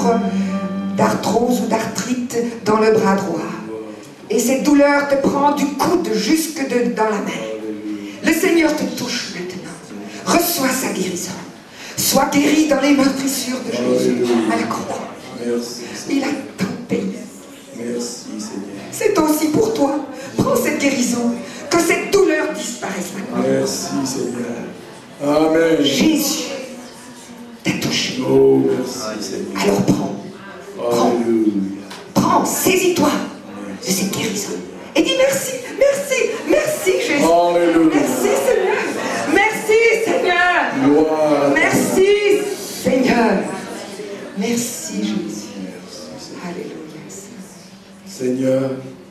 souffres d'arthrose ou d'arthrite dans le bras droit. Et cette douleur te prend du coude jusque dans la main. Le Seigneur te touche maintenant. Reçois sa guérison. Sois guéri dans les meurtrissures de Jésus à la croix. Merci, il a tout payé. Merci, Seigneur. C'est aussi pour toi. Prends cette guérison. Que cette douleur disparaisse maintenant. Merci, Seigneur. Amen. Jésus t'a touché. Oh, merci, Seigneur. Alors prends. Alléluia. Prends, saisis-toi de cette guérison. Et dis merci, merci, merci Jésus. Alléluia. Merci Seigneur. Merci Seigneur. Gloire. Merci Seigneur. Merci Jésus. Merci, Seigneur. Alléluia. Seigneur,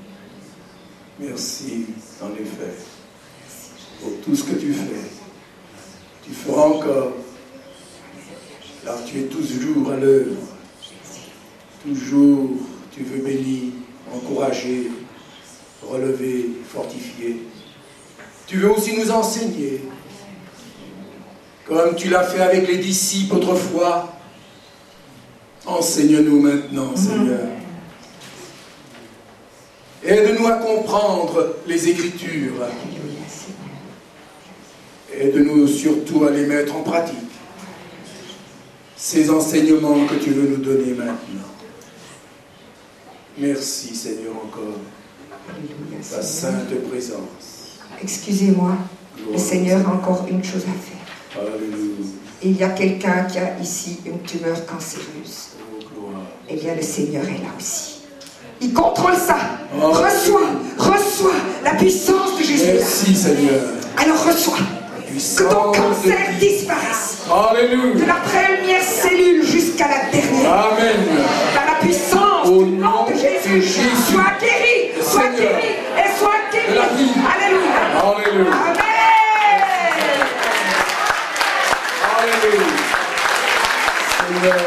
merci en effet pour tout ce que tu fais. Tu feras encore, car tu es toujours à l'œuvre. Toujours, tu veux bénir, encourager, relever, fortifier. Tu veux aussi nous enseigner, comme tu l'as fait avec les disciples autrefois. Enseigne-nous maintenant, Seigneur. Aide-nous à comprendre les Écritures. Aide-nous surtout à les mettre en pratique. Ces enseignements que tu veux nous donner maintenant. Merci, Seigneur, encore. Ta sainte présence. Excusez-moi, Gloire. le Seigneur a encore une chose à faire. Alléluia. Il y a quelqu'un qui a ici une tumeur cancéreuse. Oh, gloire. Eh bien, le Seigneur est là aussi. Il contrôle ça. Oh, Reçois la puissance de Jésus. Merci, Seigneur. Alors reçois. Que ton cancer disparaisse. Alléluia. De la première cellule jusqu'à la dernière. Amen. Par la puissance Au du nom de Jésus. Sois guéri. Sois Seigneur. guéri. Et sois guéri. De la vie. Alléluia. Alléluia. Amen. Alléluia. Seigneur.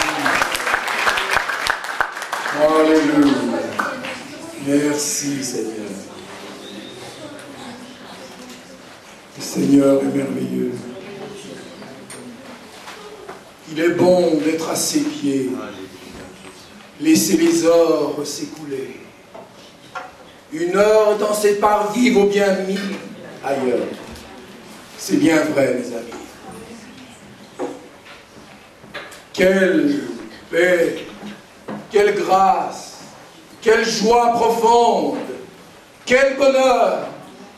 Alléluia. Merci, Seigneur. Le Seigneur est merveilleux. Il est bon d'être à ses pieds. Laisser les heures s'écouler. Une heure dans ses parvis vaut bien 1000 ailleurs. C'est bien vrai, mes amis. Quelle paix, quelle grâce, quelle joie profonde, quel bonheur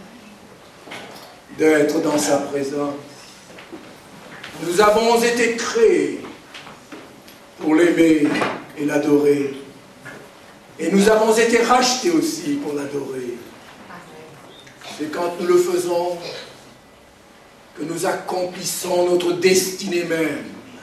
d'être dans sa présence. Nous avons été créés pour l'aimer et l'adorer. Et nous avons été rachetés aussi pour l'adorer. C'est quand nous le faisons que nous accomplissons notre destinée même.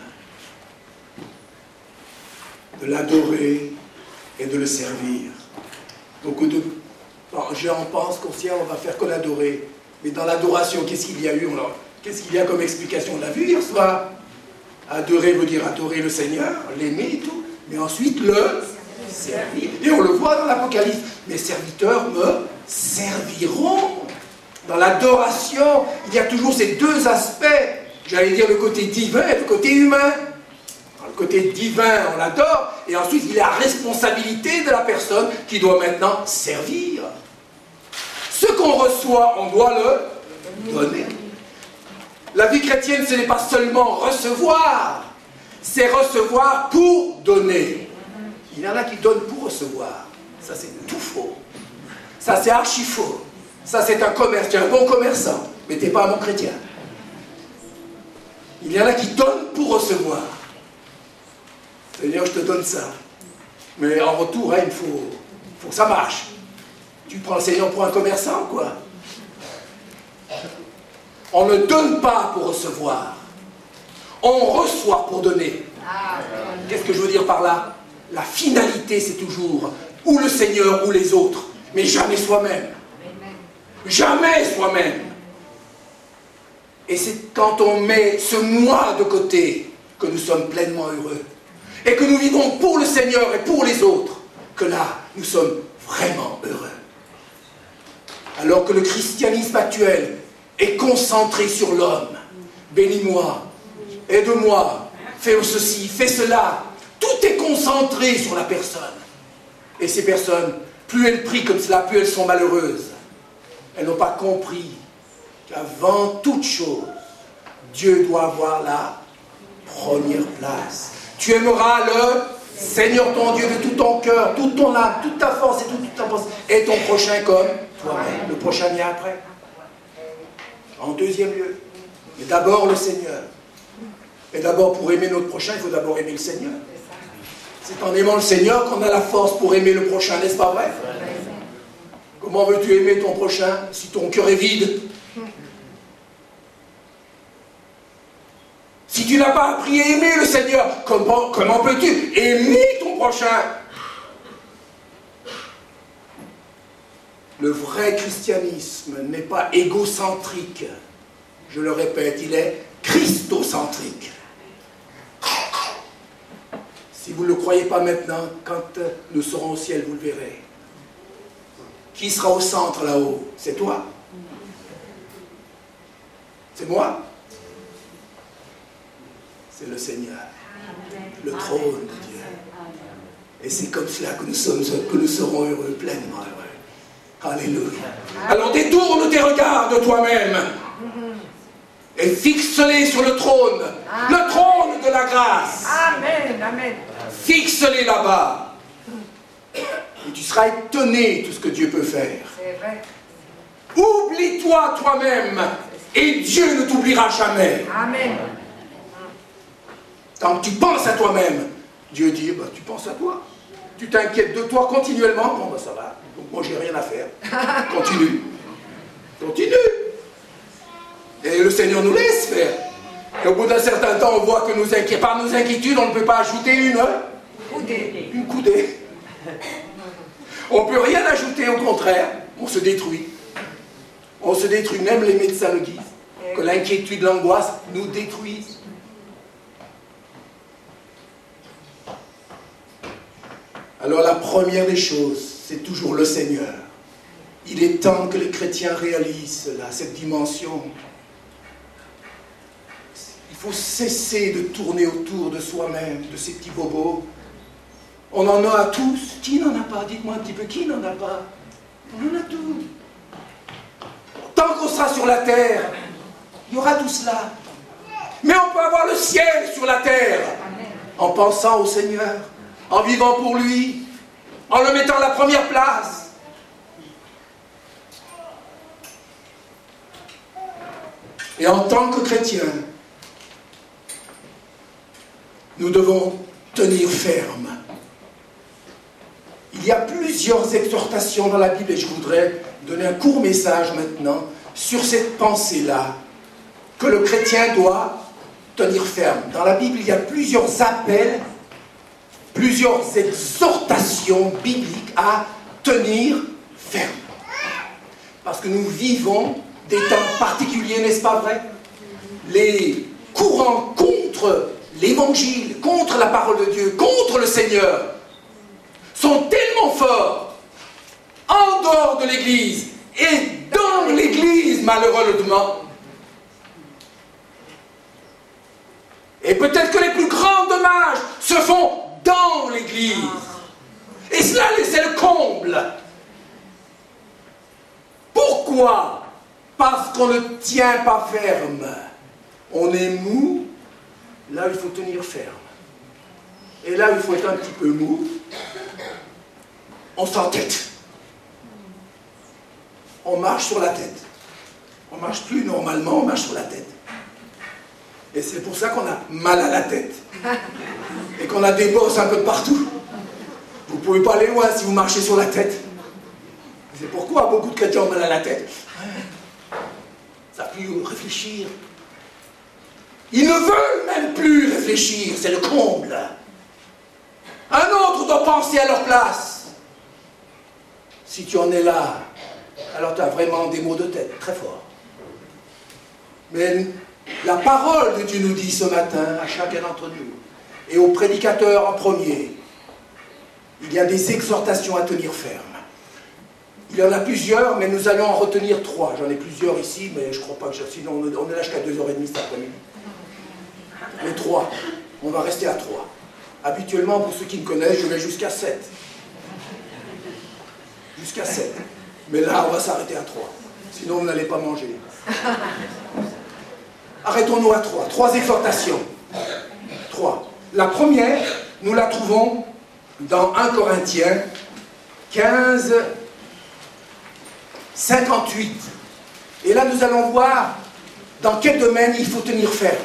De l'adorer et de le servir. Beaucoup de gens pensent qu'au ciel on va faire que l'adorer. Mais dans l'adoration, qu'est-ce qu'il y a eu? Qu'est-ce qu'il y a comme explication? On l'a vu hier soir. Adorer veut dire adorer le Seigneur, l'aimer et tout. Mais ensuite le servir. Et on le voit dans l'Apocalypse. Mes serviteurs me serviront. Dans l'adoration, il y a toujours ces deux aspects. J'allais dire le côté divin et le côté humain. Dans le côté divin, on l'adore. Et ensuite, il y a la responsabilité de la personne qui doit maintenant servir. Ce qu'on reçoit, on doit le donner. La vie chrétienne, ce n'est pas seulement recevoir, c'est recevoir pour donner. Il y en a qui donnent pour recevoir. Ça, c'est tout faux. Ça, c'est archi faux. Ça, c'est un commerce. Tu es un bon commerçant, mais tu n'es pas un bon chrétien. Il y en a qui donnent pour recevoir. Seigneur, je te donne ça. Mais en retour, hein, il faut que ça marche. Tu prends le Seigneur pour un commerçant, quoi. On ne donne pas pour recevoir. On reçoit pour donner. Qu'est-ce que je veux dire par là? La finalité, c'est toujours ou le Seigneur ou les autres, mais jamais soi-même. Jamais soi-même. Et c'est quand on met ce moi de côté que nous sommes pleinement heureux. Et que nous vivons pour le Seigneur et pour les autres, que là, nous sommes vraiment heureux. Alors que le christianisme actuel est concentré sur l'homme. Bénis-moi, aide-moi, fais ceci, fais cela. Tout Tout est concentré sur la personne. Et ces personnes, plus elles prient comme cela, plus elles sont malheureuses. Elles n'ont pas compris qu'avant toute chose, Dieu doit avoir la première place. Tu aimeras le Seigneur ton Dieu de tout ton cœur, toute ton âme, toute ta force et toute ta pensée, et ton prochain comme toi-même. Le prochain vient après. En deuxième lieu. Mais d'abord le Seigneur. Et d'abord, pour aimer notre prochain, il faut d'abord aimer le Seigneur. C'est en aimant le Seigneur qu'on a la force pour aimer le prochain, n'est-ce pas vrai? Comment veux-tu aimer ton prochain si ton cœur est vide? Si tu n'as pas appris à aimer le Seigneur, comment peux-tu aimer ton prochain? Le vrai christianisme n'est pas égocentrique. Je le répète, il est christocentrique. Si vous ne le croyez pas maintenant, quand nous serons au ciel, vous le verrez. Qui sera au centre là-haut? C'est toi? C'est moi? C'est le Seigneur, le trône de Dieu. Et c'est comme cela que nous serons heureux, pleinement heureux. Alléluia. Alors détourne tes regards de toi-même et fixe-les sur le trône de la grâce. Amen, amen. Fixe-les là-bas. Et tu seras étonné de tout ce que Dieu peut faire. C'est vrai. Oublie-toi toi-même et Dieu ne t'oubliera jamais. Amen. Quand tu penses à toi-même, Dieu dit, bah, tu penses à toi. Tu t'inquiètes de toi continuellement. Bon, bah, ça va. Donc moi, j'ai rien à faire. Continue. Continue. Et le Seigneur nous laisse faire. Et au bout d'un certain temps, on voit que par nos inquiétudes, on ne peut pas ajouter une coudée. On ne peut rien ajouter, au contraire. On se détruit. On se détruit. Même les médecins le disent. Que l'inquiétude, l'angoisse nous détruisent. Alors la première des choses, c'est toujours le Seigneur. Il est temps que les chrétiens réalisent cela, cette dimension. Il faut cesser de tourner autour de soi-même, de ces petits bobos. On en a tous. Qui n'en a pas? Dites-moi un petit peu, qui n'en a pas? On en a tous. Tant qu'on sera sur la terre, il y aura tout cela. Mais on peut avoir le ciel sur la terre en pensant au Seigneur, en vivant pour lui, en le mettant à la première place. Et en tant que chrétiens, nous devons tenir ferme. Il y a plusieurs exhortations dans la Bible et je voudrais donner un court message maintenant sur cette pensée-là, que le chrétien doit tenir ferme. Dans la Bible, il y a plusieurs appels, plusieurs exhortations bibliques à tenir ferme. Parce que nous vivons des temps particuliers, n'est-ce pas vrai? Les courants contre l'évangile, contre la parole de Dieu, contre le Seigneur, sont tellement forts en dehors de l'Église et dans l'Église, malheureusement. Et peut-être que les plus grands dommages se font dans l'Église. Et cela, c'est le comble. Pourquoi? Parce qu'on ne tient pas ferme. On est mou, là il faut tenir ferme. Et là il faut être un petit peu mou, on s'entête. On marche sur la tête. On ne marche plus normalement, on marche sur la tête. Et c'est pour ça qu'on a mal à la tête. Et qu'on a des bosses un peu de partout. Vous ne pouvez pas aller loin si vous marchez sur la tête. C'est pourquoi beaucoup de chrétiens ont mal à la tête. Ça ne peut plus réfléchir. Ils ne veulent même plus réfléchir, c'est le comble. Un autre doit penser à leur place. Si tu en es là, alors tu as vraiment des maux de tête, très forts. Mais la parole de Dieu nous dit ce matin, à chacun d'entre nous, et aux prédicateurs en premier, il y a des exhortations à tenir ferme. Il y en a plusieurs, mais nous allons en retenir 3. J'en ai plusieurs ici, mais je ne crois pas que sinon on est là jusqu'à 2h30 cet après-midi. Les 3. On va rester à 3. Habituellement, pour ceux qui me connaissent, je vais jusqu'à 7. Jusqu'à 7. Mais là, on va s'arrêter à 3. Sinon, vous n'allez pas manger. Arrêtons-nous à 3. 3 exhortations. 3. La première, nous la trouvons dans 1 Corinthiens 15, 58. Et là, nous allons voir dans quel domaine il faut tenir ferme.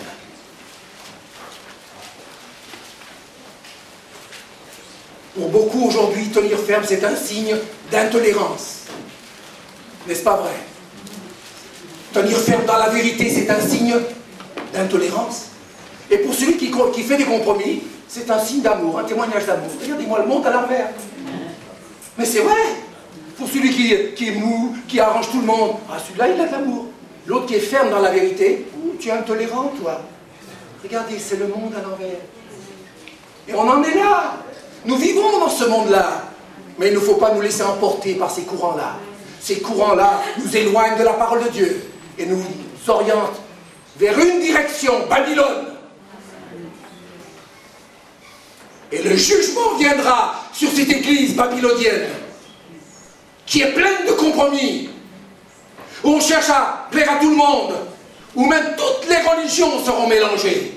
Pour beaucoup, aujourd'hui, tenir ferme, c'est un signe d'intolérance. N'est-ce pas vrai? Tenir ferme dans la vérité, c'est un signe d'intolérance. Et pour celui qui fait des compromis, c'est un signe d'amour, un témoignage d'amour. Regardez-moi le monde à l'envers. Mais c'est vrai. Pour celui qui est mou, qui arrange tout le monde, ah, celui-là, il a de l'amour. L'autre qui est ferme dans la vérité, tu es intolérant, toi. Regardez, c'est le monde à l'envers. Et on en est là. Nous vivons dans ce monde-là. Mais il ne faut pas nous laisser emporter par ces courants-là. Ces courants-là nous éloignent de la parole de Dieu et nous orientent vers une direction, Babylone. Et le jugement viendra sur cette église babylonienne qui est pleine de compromis, où on cherche à plaire à tout le monde, où même toutes les religions seront mélangées.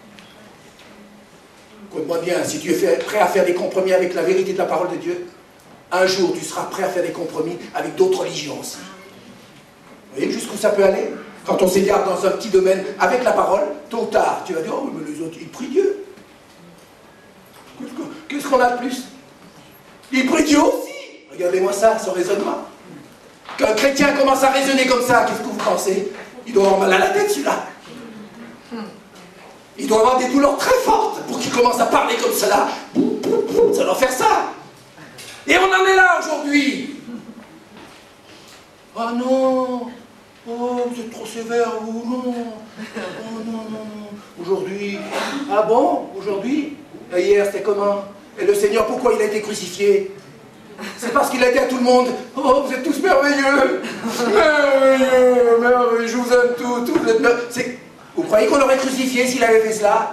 Écoute-moi bien, si tu es prêt à faire des compromis avec la vérité de la parole de Dieu, un jour tu seras prêt à faire des compromis avec d'autres religions aussi. Vous voyez jusqu'où ça peut aller? Quand on s'égare dans un petit domaine avec la parole, tôt ou tard, tu vas dire, oh mais les autres, ils prient Dieu. Qu'est-ce qu'on a de plus? Ils prient Dieu aussi. Regardez-moi ça, ce raisonnement. Qu'un chrétien commence à raisonner comme ça, qu'est-ce que vous pensez? Il doit avoir mal à la tête, celui-là. Il doit avoir des douleurs très fortes pour qu'il commence à parler comme cela. Ça doit faire ça. Et on en est là aujourd'hui. Oh non. Oh, vous êtes trop sévère, vous. Non. Oh non, non, non. Aujourd'hui. Ah bon? Aujourd'hui? Et hier, c'était comment? Et le Seigneur, pourquoi il a été crucifié? C'est parce qu'il a dit à tout le monde, oh, vous êtes tous merveilleux. Merveilleux, merveilleux, je vous aime tous, vous êtes merveilleux. Vous croyez qu'on l'aurait crucifié s'il avait fait cela?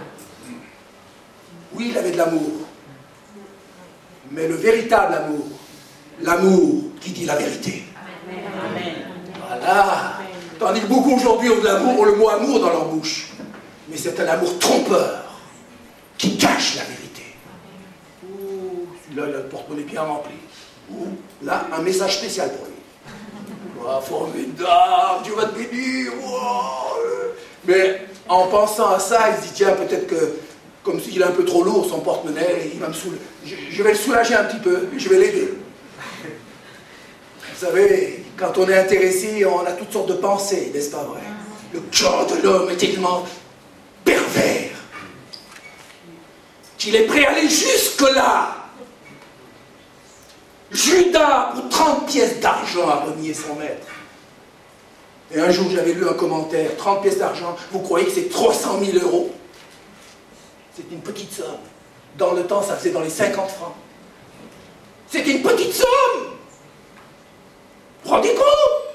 Oui, il avait de l'amour. Mais le véritable amour, l'amour qui dit la vérité. Amen. Voilà. Tandis que beaucoup aujourd'hui ont de l'amour, ont le mot amour dans leur bouche. Mais c'est un amour trompeur qui cache la vérité. Ouh, celui-là, il a le porte-monnaie bien rempli. Ouh, là, un message spécial pour lui. Oh, formidable, Dieu va te bénir. Oh. Mais en pensant à ça, il se dit, tiens, peut-être que, comme s'il est un peu trop lourd, son porte-monnaie, il va me soulager. Je vais le soulager un petit peu, je vais l'aider. Vous savez, quand on est intéressé, on a toutes sortes de pensées, n'est-ce pas vrai? Le cœur de l'homme est tellement pervers qu'il est prêt à aller jusque-là. Judas, pour 30 pièces d'argent, a renié son maître. Et un jour, j'avais lu un commentaire, 30 pièces d'argent, vous croyez que c'est 300 000 €? C'est une petite somme. Dans le temps, ça faisait dans les 50 francs. C'était une petite somme. Rendez compte?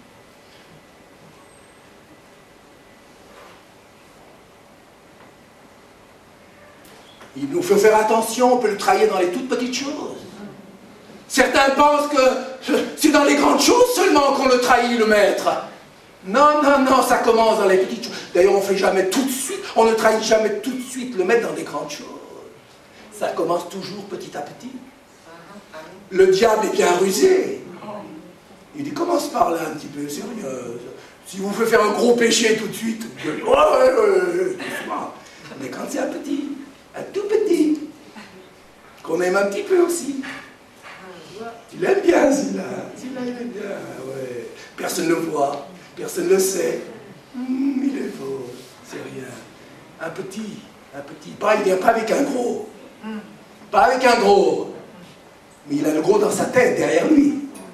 Il nous faut faire attention, on peut le trahir dans les toutes petites choses. Certains pensent que c'est dans les grandes choses seulement qu'on le trahit, le maître. Non, non, non, ça commence dans les petites choses. D'ailleurs, on ne fait jamais tout de suite, on ne trahit jamais tout de suite le maître dans les grandes choses. Ça commence toujours petit à petit. Le diable est bien rusé. Il dit, commence par là un petit peu, sérieux. Si vous faites faire un gros péché tout de suite, doucement. Mais quand c'est un tout petit, qu'on aime un petit peu aussi. Tu l'aimes bien, celui-là. Celui-là, il aime bien. Ouais. Personne ne le voit, personne ne le sait. Il est beau, c'est rien. Un petit. Pas, il vient pas avec un gros. Pas avec un gros. Mais il a le gros dans sa tête, derrière lui.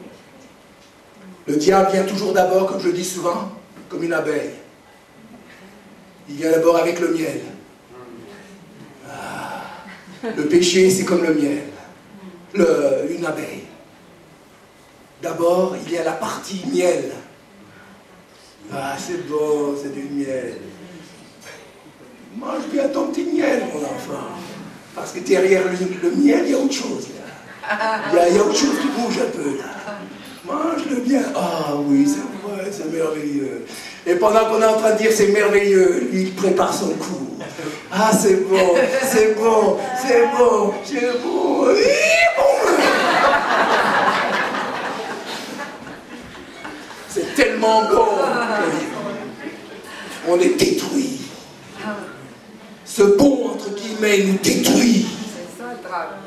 Le diable vient toujours d'abord, comme je le dis souvent, comme une abeille. Il vient d'abord avec le miel. Ah. Le péché, c'est comme le miel. Une abeille. D'abord, il y a la partie miel. Ah, c'est beau, c'est du miel. Mange bien ton petit miel, mon enfant. parce que derrière le miel, il y a autre chose. Il y a autre chose qui bouge un peu. Là. Mange-le bien. Ah oui, c'est vrai, c'est merveilleux. Et pendant qu'on est en train de dire c'est merveilleux, lui, il prépare son cours. Ah, c'est bon, c'est bon, c'est bon, c'est bon. C'est tellement bon. On est détruit. Ce bon, entre guillemets, nous détruit. C'est ça le drame.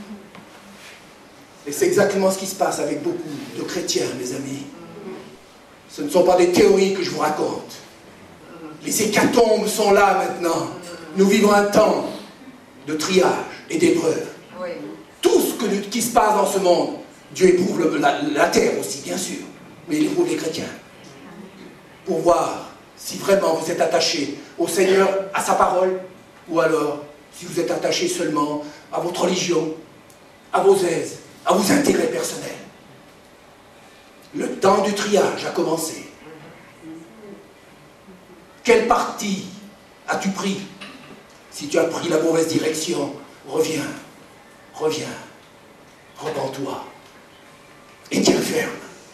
Et c'est exactement ce qui se passe avec beaucoup de chrétiens, mes amis. Ce ne sont pas des théories que je vous raconte. Les hécatombes sont là maintenant. Nous vivons un temps de triage et d'épreuve. Oui. Tout ce qui se passe dans ce monde, Dieu éprouve la terre aussi, bien sûr. Mais il éprouve les chrétiens. Pour voir si vraiment vous êtes attachés au Seigneur, à sa parole, ou alors si vous êtes attachés seulement à votre religion, à vos aises, à vos intérêts personnels. Le temps du triage a commencé. Quelle partie as-tu pris? Si tu as pris la mauvaise direction, reviens, repens-toi et tiens ferme.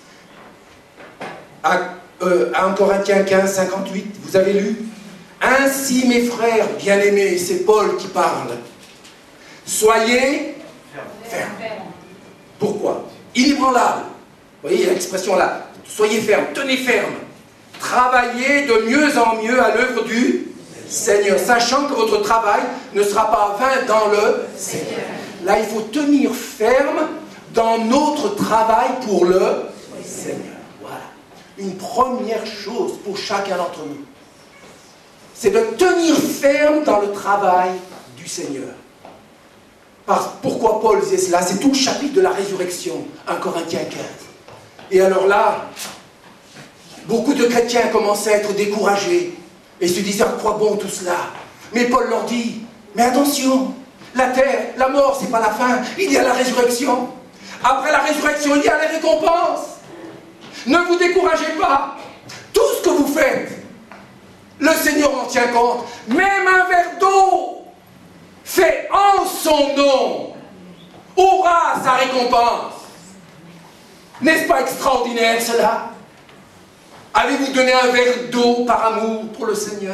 À 1 Corinthiens 15, 58, vous avez lu? Ainsi, mes frères bien-aimés, c'est Paul qui parle. Soyez fermes. Pourquoi? Inébranlables. Vous voyez l'expression là. Soyez fermes, tenez ferme. Travaillez de mieux en mieux à l'œuvre du Seigneur, sachant que votre travail ne sera pas vain dans le Seigneur. Là, il faut tenir ferme dans notre travail pour le Seigneur. Voilà. Une première chose pour chacun d'entre nous, c'est de tenir ferme dans le travail du Seigneur. Pourquoi Paul disait cela? C'est tout le chapitre de la résurrection, 1 Corinthiens 15. Et alors là, beaucoup de chrétiens commençaient à être découragés et se disaient à quoi bon tout cela? Mais Paul leur dit, mais attention, la terre, la mort, c'est pas la fin, il y a la résurrection. Après la résurrection, il y a les récompenses. Ne vous découragez pas. Tout ce que vous faites, le Seigneur en tient compte. Même un verre d'eau fait en son nom aura sa récompense. N'est-ce pas extraordinaire cela? Allez-vous donner un verre d'eau par amour pour le Seigneur?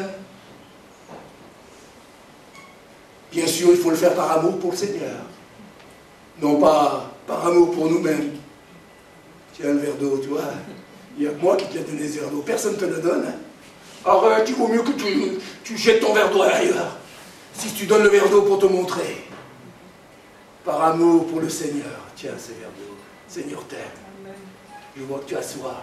Bien sûr, il faut le faire par amour pour le Seigneur. Non pas par amour pour nous-mêmes. Tiens, le verre d'eau, tu vois. Il y a que moi qui te l'ai donné ce verre d'eau. Personne ne te le donne. Hein. Arrête, il vaut mieux que tu jettes ton verre d'eau ailleurs. Si tu donnes le verre d'eau pour te montrer. Par amour pour le Seigneur. Tiens, ce verre d'eau. Seigneur t'aime. Je vois que tu as soif.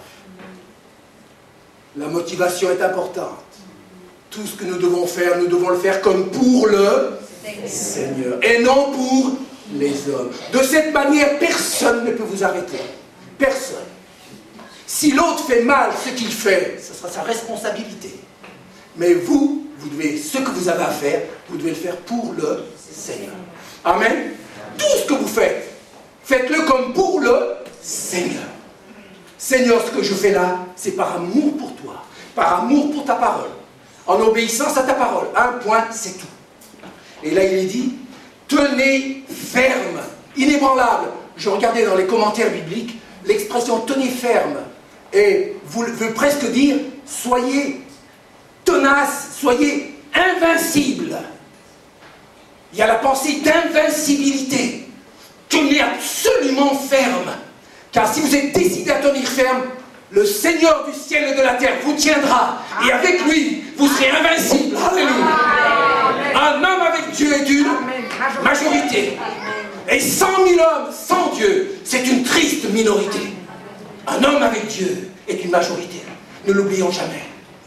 La motivation est importante. Tout ce que nous devons faire, nous devons le faire comme pour le Seigneur. Et non pour les hommes. De cette manière, personne ne peut vous arrêter. Personne. Si l'autre fait mal ce qu'il fait, ce sera sa responsabilité. Mais vous devez, ce que vous avez à faire, vous devez le faire pour le Seigneur. Amen. Tout ce que vous faites, faites-le comme pour le Seigneur. Seigneur, ce que je fais là, c'est par amour pour toi, par amour pour ta parole, en obéissance à ta parole. Un point, c'est tout. Et là, il est dit, tenez ferme, inébranlable. Je regardais dans les commentaires bibliques, l'expression tenez ferme, et veut presque dire, soyez tenace, soyez invincible. Il y a la pensée d'invincibilité. Tenez absolument ferme. Car si vous êtes décidé à tenir ferme, le Seigneur du ciel et de la terre vous tiendra. Et avec lui, vous serez invincible. Alléluia. Un homme avec Dieu est une majorité. Et 100 000 hommes sans Dieu, c'est une triste minorité. Un homme avec Dieu est une majorité. Ne l'oublions jamais.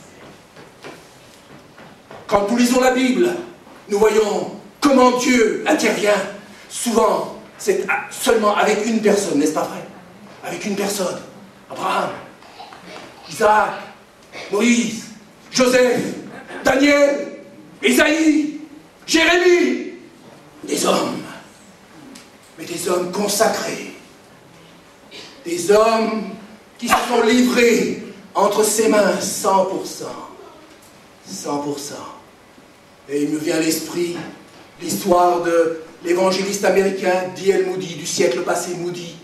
Quand nous lisons la Bible, nous voyons comment Dieu intervient. Souvent, c'est seulement avec une personne, n'est-ce pas vrai? Avec une personne. Abraham, Isaac, Moïse, Joseph, Daniel, Isaïe, Jérémie. Des hommes. Mais des hommes consacrés. Des hommes qui se sont livrés entre ses mains 100%. 100%. Et il me vient à l'esprit l'histoire de l'évangéliste américain D.L. Moody, du siècle passé, Moody.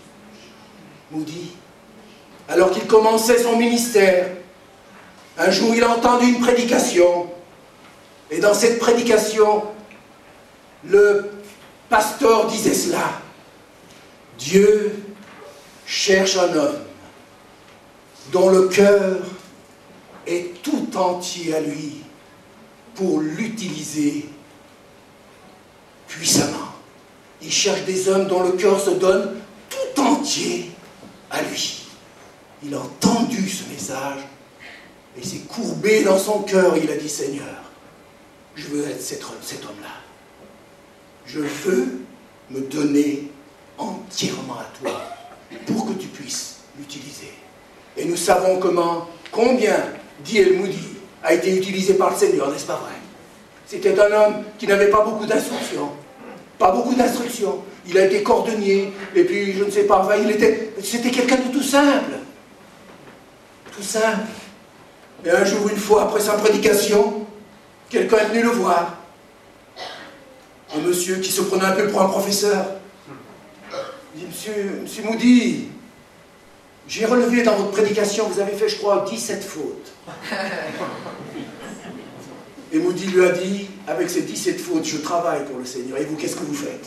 Alors qu'il commençait son ministère, un jour il a entendu une prédication, et dans cette prédication, le pasteur disait cela: Dieu cherche un homme dont le cœur est tout entier à lui pour l'utiliser puissamment. Il cherche des hommes dont le cœur se donne tout entier à lui. Il a entendu ce message et s'est courbé dans son cœur. Il a dit: Seigneur, je veux être cet homme-là. Je veux me donner entièrement à toi pour que tu puisses l'utiliser. Et nous savons combien D.L. Moody a été utilisé par le Seigneur, n'est-ce pas vrai? C'était un homme qui n'avait pas beaucoup d'instructions. Il a été cordonnier, et puis je ne sais pas, c'était quelqu'un de tout simple. Tout simple. Et un jour, une fois, après sa prédication, quelqu'un est venu le voir. Un monsieur qui se prenait un peu pour un professeur. Il dit: Monsieur Moody, j'ai relevé dans votre prédication, vous avez fait, je crois, 17 fautes. Et Moody lui a dit: avec ces 17 fautes, je travaille pour le Seigneur. Et vous, qu'est-ce que vous faites?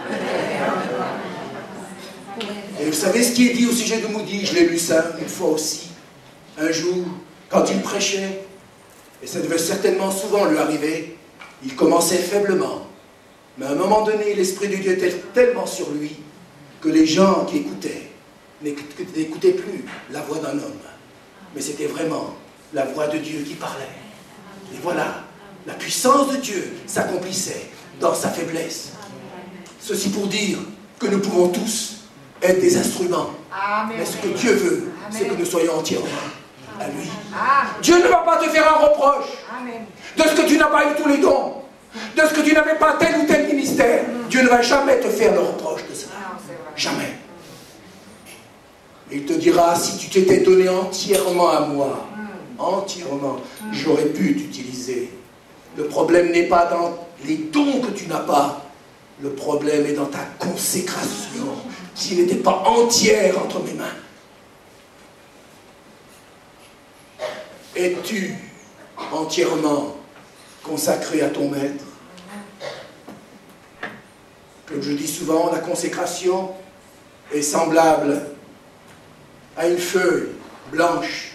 Et vous savez ce qui est dit au sujet de Moody? Je l'ai lu ça une fois aussi. Un jour, quand il prêchait, et ça devait certainement souvent lui arriver, il commençait faiblement. Mais à un moment donné, l'Esprit de Dieu était tellement sur lui que les gens qui écoutaient n'écoutaient plus la voix d'un homme. Mais c'était vraiment la voix de Dieu qui parlait. Et voilà, la puissance de Dieu s'accomplissait dans sa faiblesse. Ceci pour dire que nous pouvons tous être des instruments. Amen. Mais ce que Dieu veut, c'est que nous soyons entièrement à lui. Amen. Dieu ne va pas te faire un reproche de ce que tu n'as pas eu tous les dons, de ce que tu n'avais pas tel ou tel ministère. Dieu ne va jamais te faire le reproche de cela. Jamais. Il te dira: si tu t'étais donné entièrement à moi, entièrement, j'aurais pu t'utiliser. Le problème n'est pas dans les dons que tu n'as pas. Le problème est dans ta consécration, qui n'était pas entière entre mes mains. Es-tu entièrement consacré à ton maître? Comme je dis souvent, la consécration est semblable à une feuille blanche.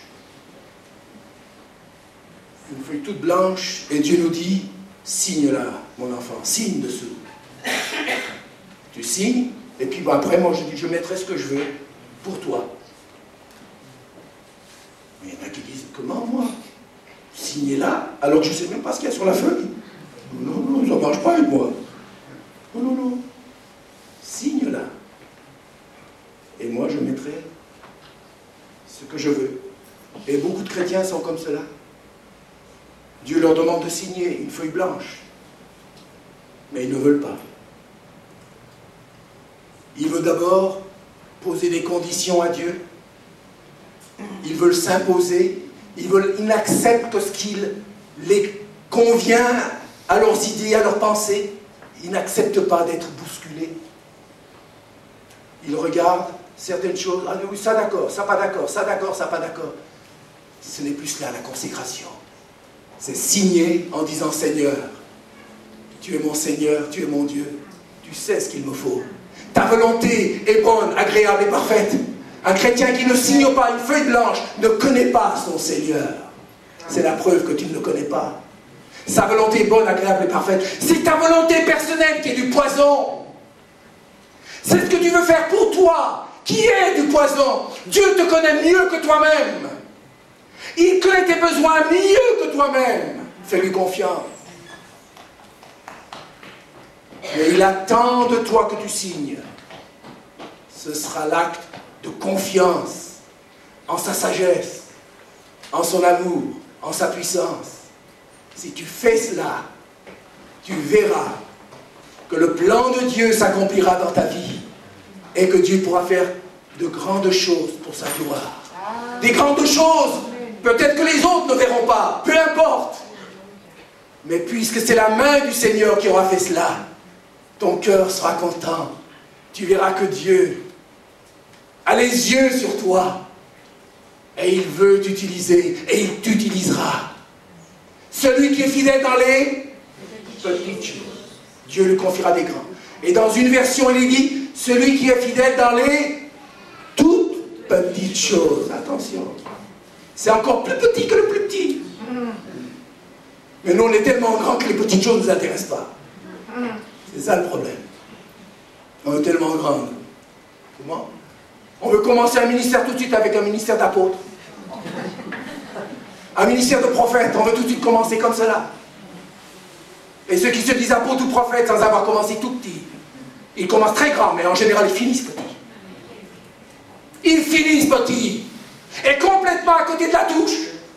Une feuille toute blanche, et Dieu nous dit: signe-la, mon enfant, signe dessous. Tu signes, et puis après, moi je dis: je mettrai ce que je veux pour toi. Mais il y en a qui disent: comment moi? Signez-la, alors que je ne sais même pas ce qu'il y a sur la feuille. Non, ça ne marche pas avec moi. Non. Signe-la. Et moi je mettrai ce que je veux. Et beaucoup de chrétiens sont comme cela. Dieu leur demande de signer une feuille blanche. Mais ils ne veulent pas. Ils veulent d'abord poser des conditions à Dieu. Ils veulent s'imposer. Ils n'acceptent que ce qui les convient à leurs idées, à leurs pensées. Ils n'acceptent pas d'être bousculés. Ils regardent certaines choses. Ah oui, ça d'accord, ça pas d'accord, ça d'accord, ça pas d'accord. Ce n'est plus cela la consécration. C'est signer en disant: Seigneur, tu es mon Seigneur, tu es mon Dieu. Tu sais ce qu'il me faut. Ta volonté est bonne, agréable et parfaite. Un chrétien qui ne signe pas une feuille blanche ne connaît pas son Seigneur. C'est la preuve que tu ne le connais pas. Sa volonté est bonne, agréable et parfaite. C'est ta volonté personnelle qui est du poison. C'est ce que tu veux faire pour toi qui est du poison. Dieu te connaît mieux que toi-même. Il connaît tes besoins mieux que toi-même. Fais-lui confiance. Mais il attend de toi que tu signes. Ce sera l'acte de confiance en sa sagesse, en son amour, en sa puissance. Si tu fais cela, tu verras que le plan de Dieu s'accomplira dans ta vie et que Dieu pourra faire de grandes choses pour sa gloire. Des grandes choses, peut-être que les autres ne verront pas, peu importe. Mais puisque c'est la main du Seigneur qui aura fait cela, ton cœur sera content. Tu verras que Dieu a les yeux sur toi. Et il veut t'utiliser. Et il t'utilisera. Celui qui est fidèle dans les petites choses, Dieu lui confiera des grands. Et dans une version, il est dit, celui qui est fidèle dans les toutes petites choses. Attention. C'est encore plus petit que le plus petit. Mais nous, on est tellement grands que les petites choses ne nous intéressent pas. C'est ça le problème. On est tellement grands. Comment? On veut commencer un ministère tout de suite avec un ministère d'apôtre. Un ministère de prophète. On veut tout de suite commencer comme cela. Et ceux qui se disent apôtres ou prophètes sans avoir commencé tout petit, ils commencent très grands, mais en général, ils finissent petits. Ils finissent petits. Et complètement à côté de la touche.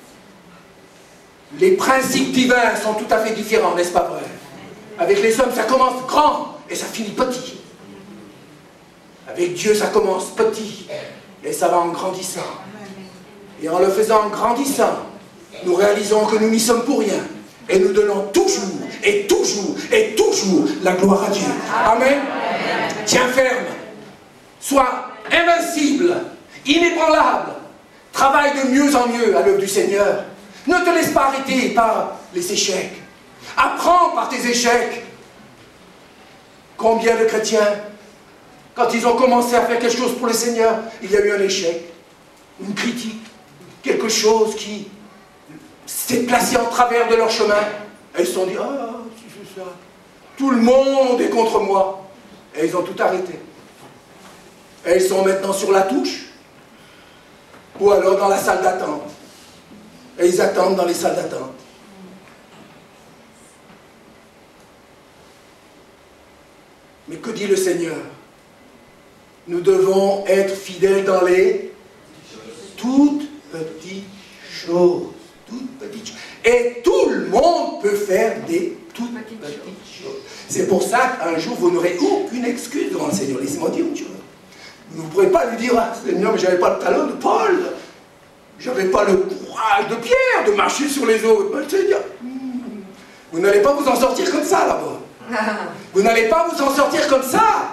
Les principes divins sont tout à fait différents, n'est-ce pas vrai? Avec les hommes, ça commence grand et ça finit petit. Avec Dieu, ça commence petit et ça va en grandissant. Et en le faisant en grandissant, nous réalisons que nous n'y sommes pour rien. Et nous donnons toujours, et toujours, et toujours la gloire à Dieu. Amen. Tiens ferme. Sois invincible, inébranlable. Travaille de mieux en mieux à l'œuvre du Seigneur. Ne te laisse pas arrêter par les échecs. Apprends par tes échecs. Combien de chrétiens, quand ils ont commencé à faire quelque chose pour le Seigneur, il y a eu un échec, une critique, quelque chose qui s'est placé en travers de leur chemin. Et ils se sont dit, ah, si je fais ça, tout le monde est contre moi. Et ils ont tout arrêté. Et ils sont maintenant sur la touche, ou alors dans la salle d'attente. Et ils attendent dans les salles d'attente. Mais que dit le Seigneur? Nous devons être fidèles dans les toutes petites choses. Toutes petites choses. Et tout le monde peut faire des toutes petites choses. C'est pour ça qu'un jour, vous n'aurez aucune excuse devant le Seigneur. Laissez-moi dire une chose. Vous ne pourrez pas lui dire, ah, Seigneur, mais je n'avais pas le talent de Paul. Je n'avais pas le courage de Pierre de marcher sur les eaux. Ben, Seigneur, vous n'allez pas vous en sortir comme ça, là-bas. Vous n'allez pas vous en sortir comme ça.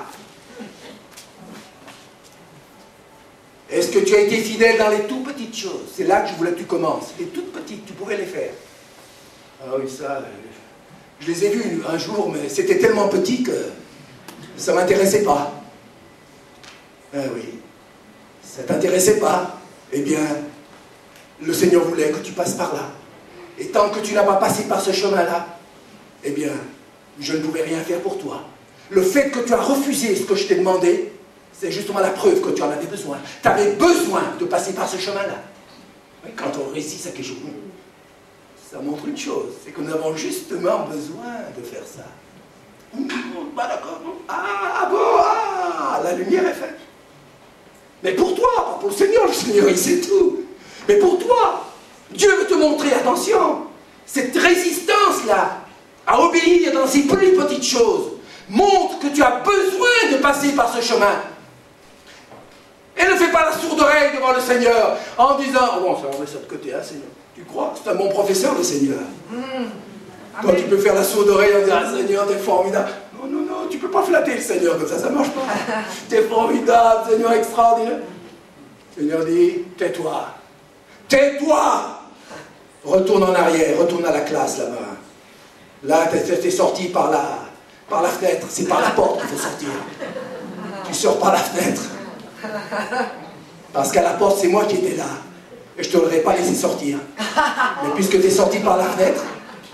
Est-ce que tu as été fidèle dans les toutes petites choses? C'est là que je voulais que tu commences. Les toutes petites, tu pouvais les faire. Ah oui, ça, je les ai vus un jour, mais c'était tellement petit que ça ne m'intéressait pas. Ah oui, ça ne t'intéressait pas. Eh bien, le Seigneur voulait que tu passes par là. Et tant que tu n'as pas passé par ce chemin-là, eh bien, je ne pouvais rien faire pour toi. Le fait que tu as refusé ce que je t'ai demandé, c'est justement la preuve que tu en avais besoin. Tu avais besoin de passer par ce chemin-là. Quand on réussit à quelque chose, ça montre une chose, c'est que nous avons justement besoin de faire ça. Bah d'accord, ah bon, ah, la lumière est faite. Mais pour toi, pas pour le Seigneur il sait tout. Mais pour toi, Dieu veut te montrer, attention, cette résistance-là, à obéir dans ces plus petites choses, montre que tu as besoin de passer par ce chemin. Et ne fais pas la sourde oreille devant le Seigneur en disant, oh bon, ça on met ça de côté, hein, Seigneur. Tu crois? C'est un bon professeur, le Seigneur. Toi, tu peux faire la sourde oreille en disant, ah, Seigneur, t'es formidable. Non, non, non, tu peux pas flatter le Seigneur comme ça ne marche pas. T'es formidable, Seigneur, extraordinaire. Le Seigneur dit, tais-toi. Tais-toi! Retourne en arrière, retourne à la classe là-bas. Là, t'es sorti par la fenêtre. C'est par la porte qu'il faut sortir. Tu sors par la fenêtre. Parce qu'à la porte, c'est moi qui étais là. Et je ne te l'aurais pas laissé sortir. Mais puisque tu es sorti par la fenêtre,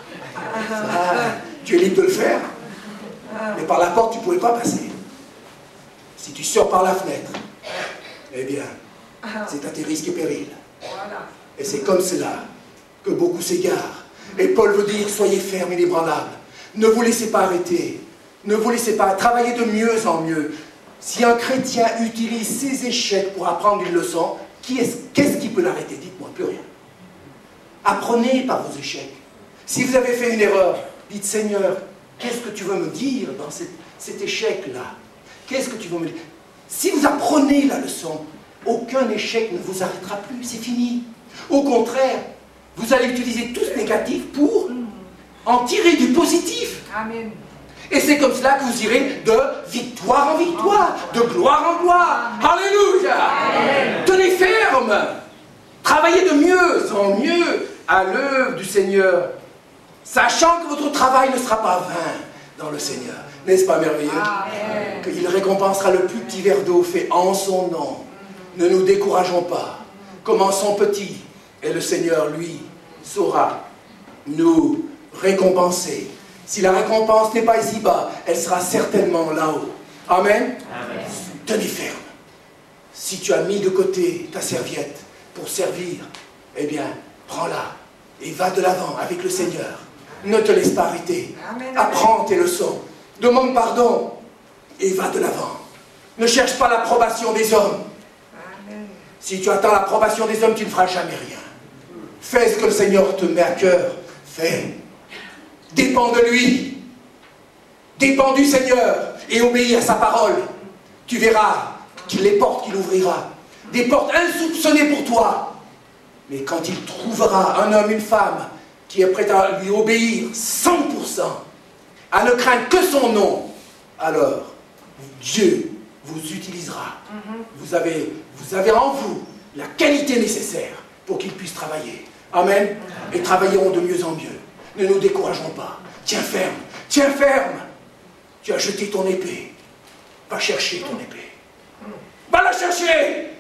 tu es libre de le faire. Mais par la porte, tu ne pouvais pas passer. Si tu sors par la fenêtre, eh bien, c'est à tes risques et périls. Et c'est comme cela que beaucoup s'égarent. Et Paul veut dire, soyez fermes et inébranlables. Ne vous laissez pas arrêter. Ne vous laissez pas travailler de mieux en mieux. Si un chrétien utilise ses échecs pour apprendre une leçon, qu'est-ce qui peut l'arrêter? Dites-moi, plus rien. Apprenez par vos échecs. Si vous avez fait une erreur, dites, Seigneur, qu'est-ce que tu veux me dire dans cet échec-là? Qu'est-ce que tu veux me dire? Si vous apprenez la leçon, aucun échec ne vous arrêtera plus, c'est fini. Au contraire, vous allez utiliser tout ce négatif pour en tirer du positif. Amen. Et c'est comme cela que vous irez de victoire en victoire, de gloire en gloire. Alléluia. Amen. Tenez ferme. Travaillez de mieux en mieux à l'œuvre du Seigneur, sachant que votre travail ne sera pas vain dans le Seigneur. N'est-ce pas merveilleux? Qu'il récompensera le plus petit verre d'eau fait en son nom. Ne nous décourageons pas. Commençons petit. Et le Seigneur, lui, saura nous récompenser. Si la récompense n'est pas ici-bas, elle sera certainement là-haut. Amen. Amen. Tenez ferme. Si tu as mis de côté ta serviette pour servir, eh bien, prends-la et va de l'avant avec le Seigneur. Ne te laisse pas arrêter. Amen. Apprends tes leçons. Demande pardon et va de l'avant. Ne cherche pas l'approbation des hommes. Amen. Si tu attends l'approbation des hommes, tu ne feras jamais rien. Fais ce que le Seigneur te met à cœur. Fais. Dépends de lui. Dépends du Seigneur et obéis à sa parole. Tu verras qu'il les portes qu'il ouvrira. Des portes insoupçonnées pour toi. Mais quand il trouvera un homme, une femme qui est prêt à lui obéir 100%, à ne craindre que son nom, alors Dieu vous utilisera. Vous avez en vous la qualité nécessaire pour qu'il puisse travailler. Amen. Et travailleront de mieux en mieux. Ne nous décourageons pas. Tiens ferme. Tiens ferme. Tu as jeté ton épée. Va chercher ton épée. Va la chercher.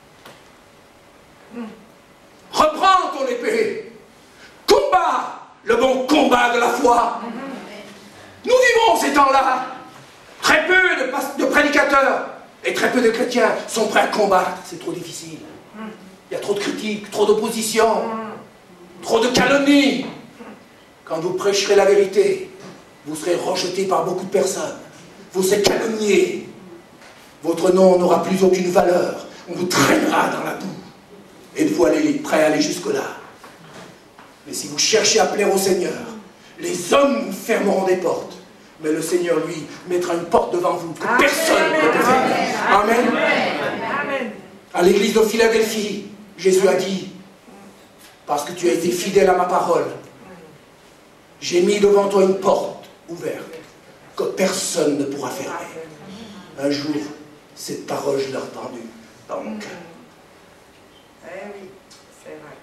Reprends ton épée. Combat le bon combat de la foi. Nous vivons ces temps-là. Très peu de prédicateurs et très peu de chrétiens sont prêts à combattre. C'est trop difficile. Il y a trop de critiques, trop d'opposition, trop de calomnies. Quand vous prêcherez la vérité, vous serez rejeté par beaucoup de personnes. Vous serez calomnié. Votre nom n'aura plus aucune valeur. On vous traînera dans la boue. Êtes-vous prêt à aller jusque-là? Mais si vous cherchez à plaire au Seigneur, les hommes vous fermeront des portes. Mais le Seigneur, lui, mettra une porte devant vous que personne ne peut fermer. Amen. Amen. À l'église de Philadelphie, Jésus a dit, parce que tu as été fidèle à ma parole, j'ai mis devant toi une porte ouverte que personne ne pourra fermer. Un jour, cette parole, je l'ai entendue dans mon cœur. Eh oui, c'est vrai.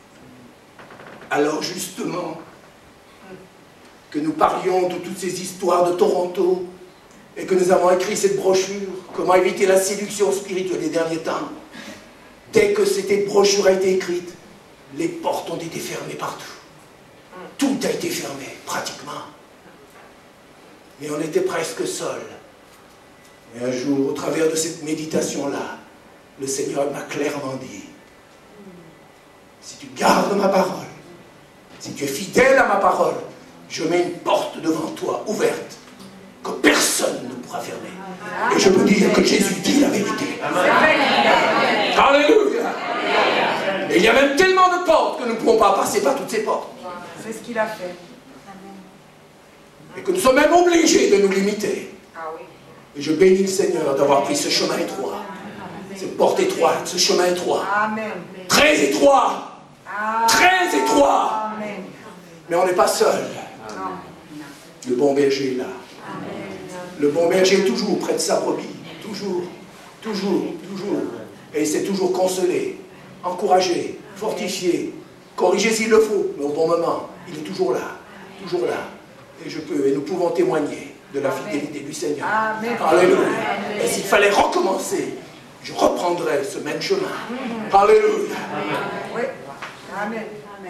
Alors justement, que nous parlions de toutes ces histoires de Toronto et que nous avons écrit cette brochure, comment éviter la séduction spirituelle des derniers temps, dès que cette brochure a été écrite, les portes ont été fermées partout. Tout a été fermé, pratiquement. Mais on était presque seuls. Et un jour, au travers de cette méditation-là, le Seigneur m'a clairement dit, si tu gardes ma parole, si tu es fidèle à ma parole, je mets une porte devant toi, ouverte, que personne ne pourra fermer. Et je peux dire que Jésus dit la vérité. Alléluia. Et il y a même tellement de portes que nous ne pouvons pas passer par toutes ces portes. C'est ce qu'il a fait. Et que nous sommes même obligés de nous limiter. Ah oui. Et je bénis le Seigneur d'avoir pris ce chemin étroit. Cette porte étroite, ce chemin étroit. Amen. Très étroit. Amen. Très étroit. Amen. Mais on n'est pas seul. Non. Le bon berger est là. Amen. Le bon berger est toujours près de sa brebis. Toujours. Toujours. Toujours. Et il s'est toujours consolé, encouragé, fortifié, corrigé s'il le faut, mais au bon moment. Il est toujours là. Toujours là. Et nous pouvons témoigner de la fidélité du Seigneur. Amen. Alléluia. Et s'il fallait recommencer, je reprendrai ce même chemin. Alléluia. Oui. Amen. Amen.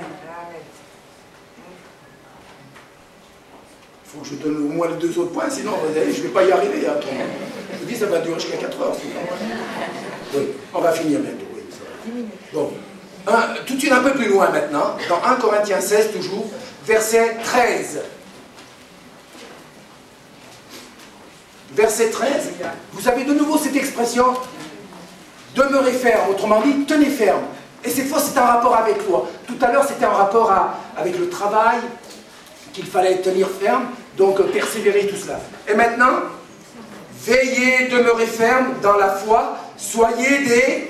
Il faut que je donne au moins les 2 autres points, sinon je ne vais pas y arriver. Je vous dis, ça va durer jusqu'à 4 heures. Oui, on va finir bientôt. Oui. Donc, tout de suite un peu plus loin maintenant, dans 1 Corinthiens 16 toujours, verset 13. Verset 13, vous avez de nouveau cette expression, demeurez ferme, autrement dit, tenez ferme. Et cette fois, c'est un rapport avec toi. Tout à l'heure, c'était un rapport avec le travail, qu'il fallait tenir ferme, donc persévérer, tout cela. Et maintenant, veillez, demeurez ferme dans la foi, soyez des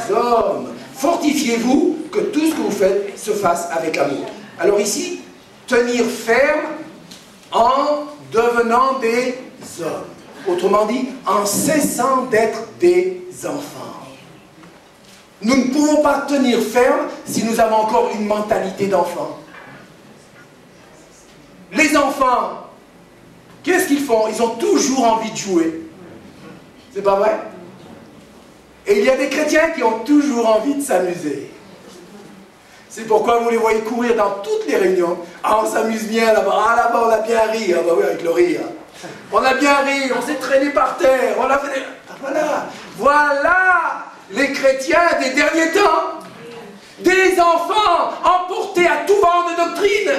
hommes. Fortifiez-vous que tout ce que vous faites se fasse avec amour. Alors ici, tenir ferme en devenant des hommes. Autrement dit, en cessant d'être des enfants. Nous ne pouvons pas tenir ferme si nous avons encore une mentalité d'enfant. Les enfants, qu'est-ce qu'ils font? Ils ont toujours envie de jouer. C'est pas vrai? Et il y a des chrétiens qui ont toujours envie de s'amuser. C'est pourquoi vous les voyez courir dans toutes les réunions. Ah, on s'amuse bien là-bas. Ah, là-bas, on a bien ri. Ah, bah oui, avec le rire. On a bien ri, on s'est traîné par terre. On a fait des... Ah, voilà. Voilà les chrétiens des derniers temps. Des enfants emportés à tout vent de doctrine.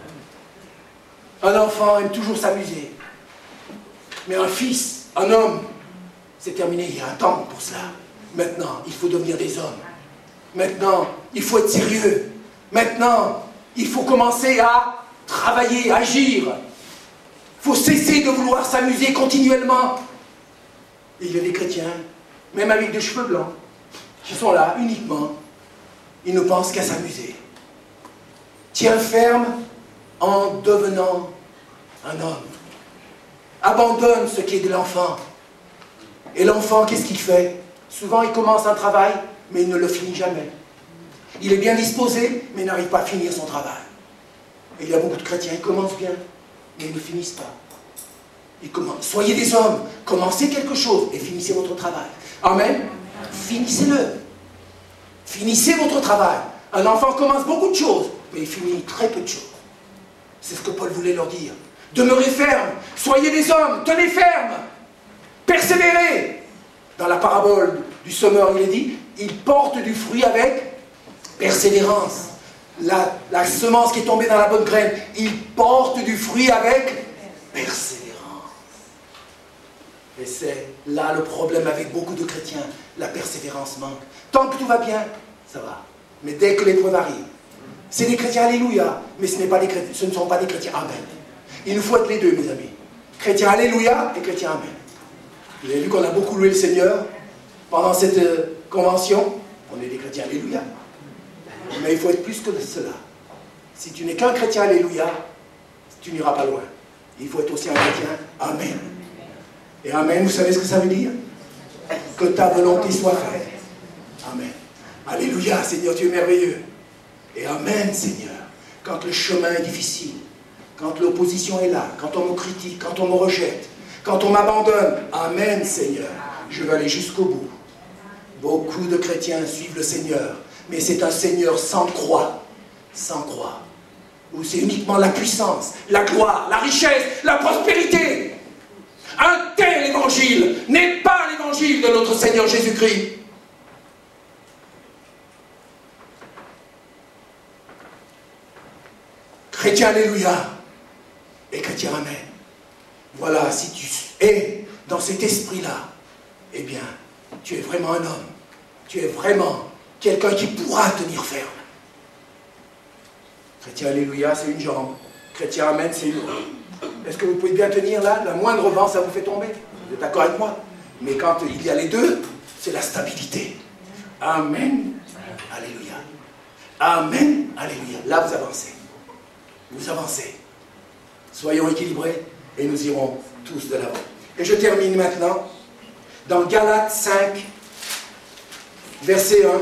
Un enfant aime toujours s'amuser. Mais un fils, un homme, c'est terminé. Il y a un temps pour cela. Maintenant, il faut devenir des hommes. Maintenant, il faut être sérieux. Maintenant, il faut commencer à travailler, à agir. Il faut cesser de vouloir s'amuser continuellement. Et il y a des chrétiens, même avec des cheveux blancs, qui sont là uniquement. Ils ne pensent qu'à s'amuser. Tiens ferme en devenant un homme. Abandonne ce qui est de l'enfant. Et l'enfant, qu'est-ce qu'il fait? Souvent, il commence un travail, mais il ne le finit jamais. Il est bien disposé, mais n'arrive pas à finir son travail. Et il y a beaucoup de chrétiens, ils commencent bien, mais ils ne finissent pas. Ils commencent. Soyez des hommes, commencez quelque chose et finissez votre travail. Amen. Finissez-le. Finissez votre travail. Un enfant commence beaucoup de choses, mais il finit très peu de choses. C'est ce que Paul voulait leur dire. Demeurez fermes, soyez des hommes, tenez ferme, persévérez. Dans la parabole du semeur, il est dit, il porte du fruit avec persévérance. La semence qui est tombée dans la bonne graine, il porte du fruit avec persévérance. Et c'est là le problème avec beaucoup de chrétiens. La persévérance manque. Tant que tout va bien, ça va. Mais dès que l'épreuve arrive, c'est des chrétiens alléluia, mais ce ne sont pas des chrétiens amen. Il nous faut être les deux, mes amis. Chrétiens alléluia et chrétiens amen. Vous avez vu qu'on a beaucoup loué le Seigneur pendant cette convention. On est des chrétiens alléluia. Mais il faut être plus que cela. Si tu n'es qu'un chrétien alléluia, tu n'iras pas loin. Il faut être aussi un chrétien amen. Et amen, vous savez ce que ça veut dire? Que ta volonté soit faite. Amen. Alléluia, Seigneur, tu es merveilleux. Et amen, Seigneur. Quand le chemin est difficile, quand l'opposition est là, quand on me critique, quand on me rejette, quand on m'abandonne, amen, Seigneur. Je veux aller jusqu'au bout. Beaucoup de chrétiens suivent le Seigneur, mais c'est un Seigneur sans croix. Sans croix. Où c'est uniquement la puissance, la gloire, la richesse, la prospérité. Un tel évangile n'est pas l'évangile de notre Seigneur Jésus-Christ. Chrétien alléluia et chrétien amen. Voilà, si tu es dans cet esprit-là, eh bien, tu es vraiment un homme. Tu es vraiment quelqu'un qui pourra tenir ferme. Chrétien alléluia, c'est une jambe. Chrétien amen, c'est une autre. Est-ce que vous pouvez bien tenir là? La moindre vent, ça vous fait tomber. Vous êtes d'accord avec moi? Mais quand il y a les deux, c'est la stabilité. Amen, alléluia. Amen, alléluia. Là, vous avancez. Vous avancez. Soyons équilibrés et nous irons tous de l'avant. Et je termine maintenant dans Galates 5, verset 1.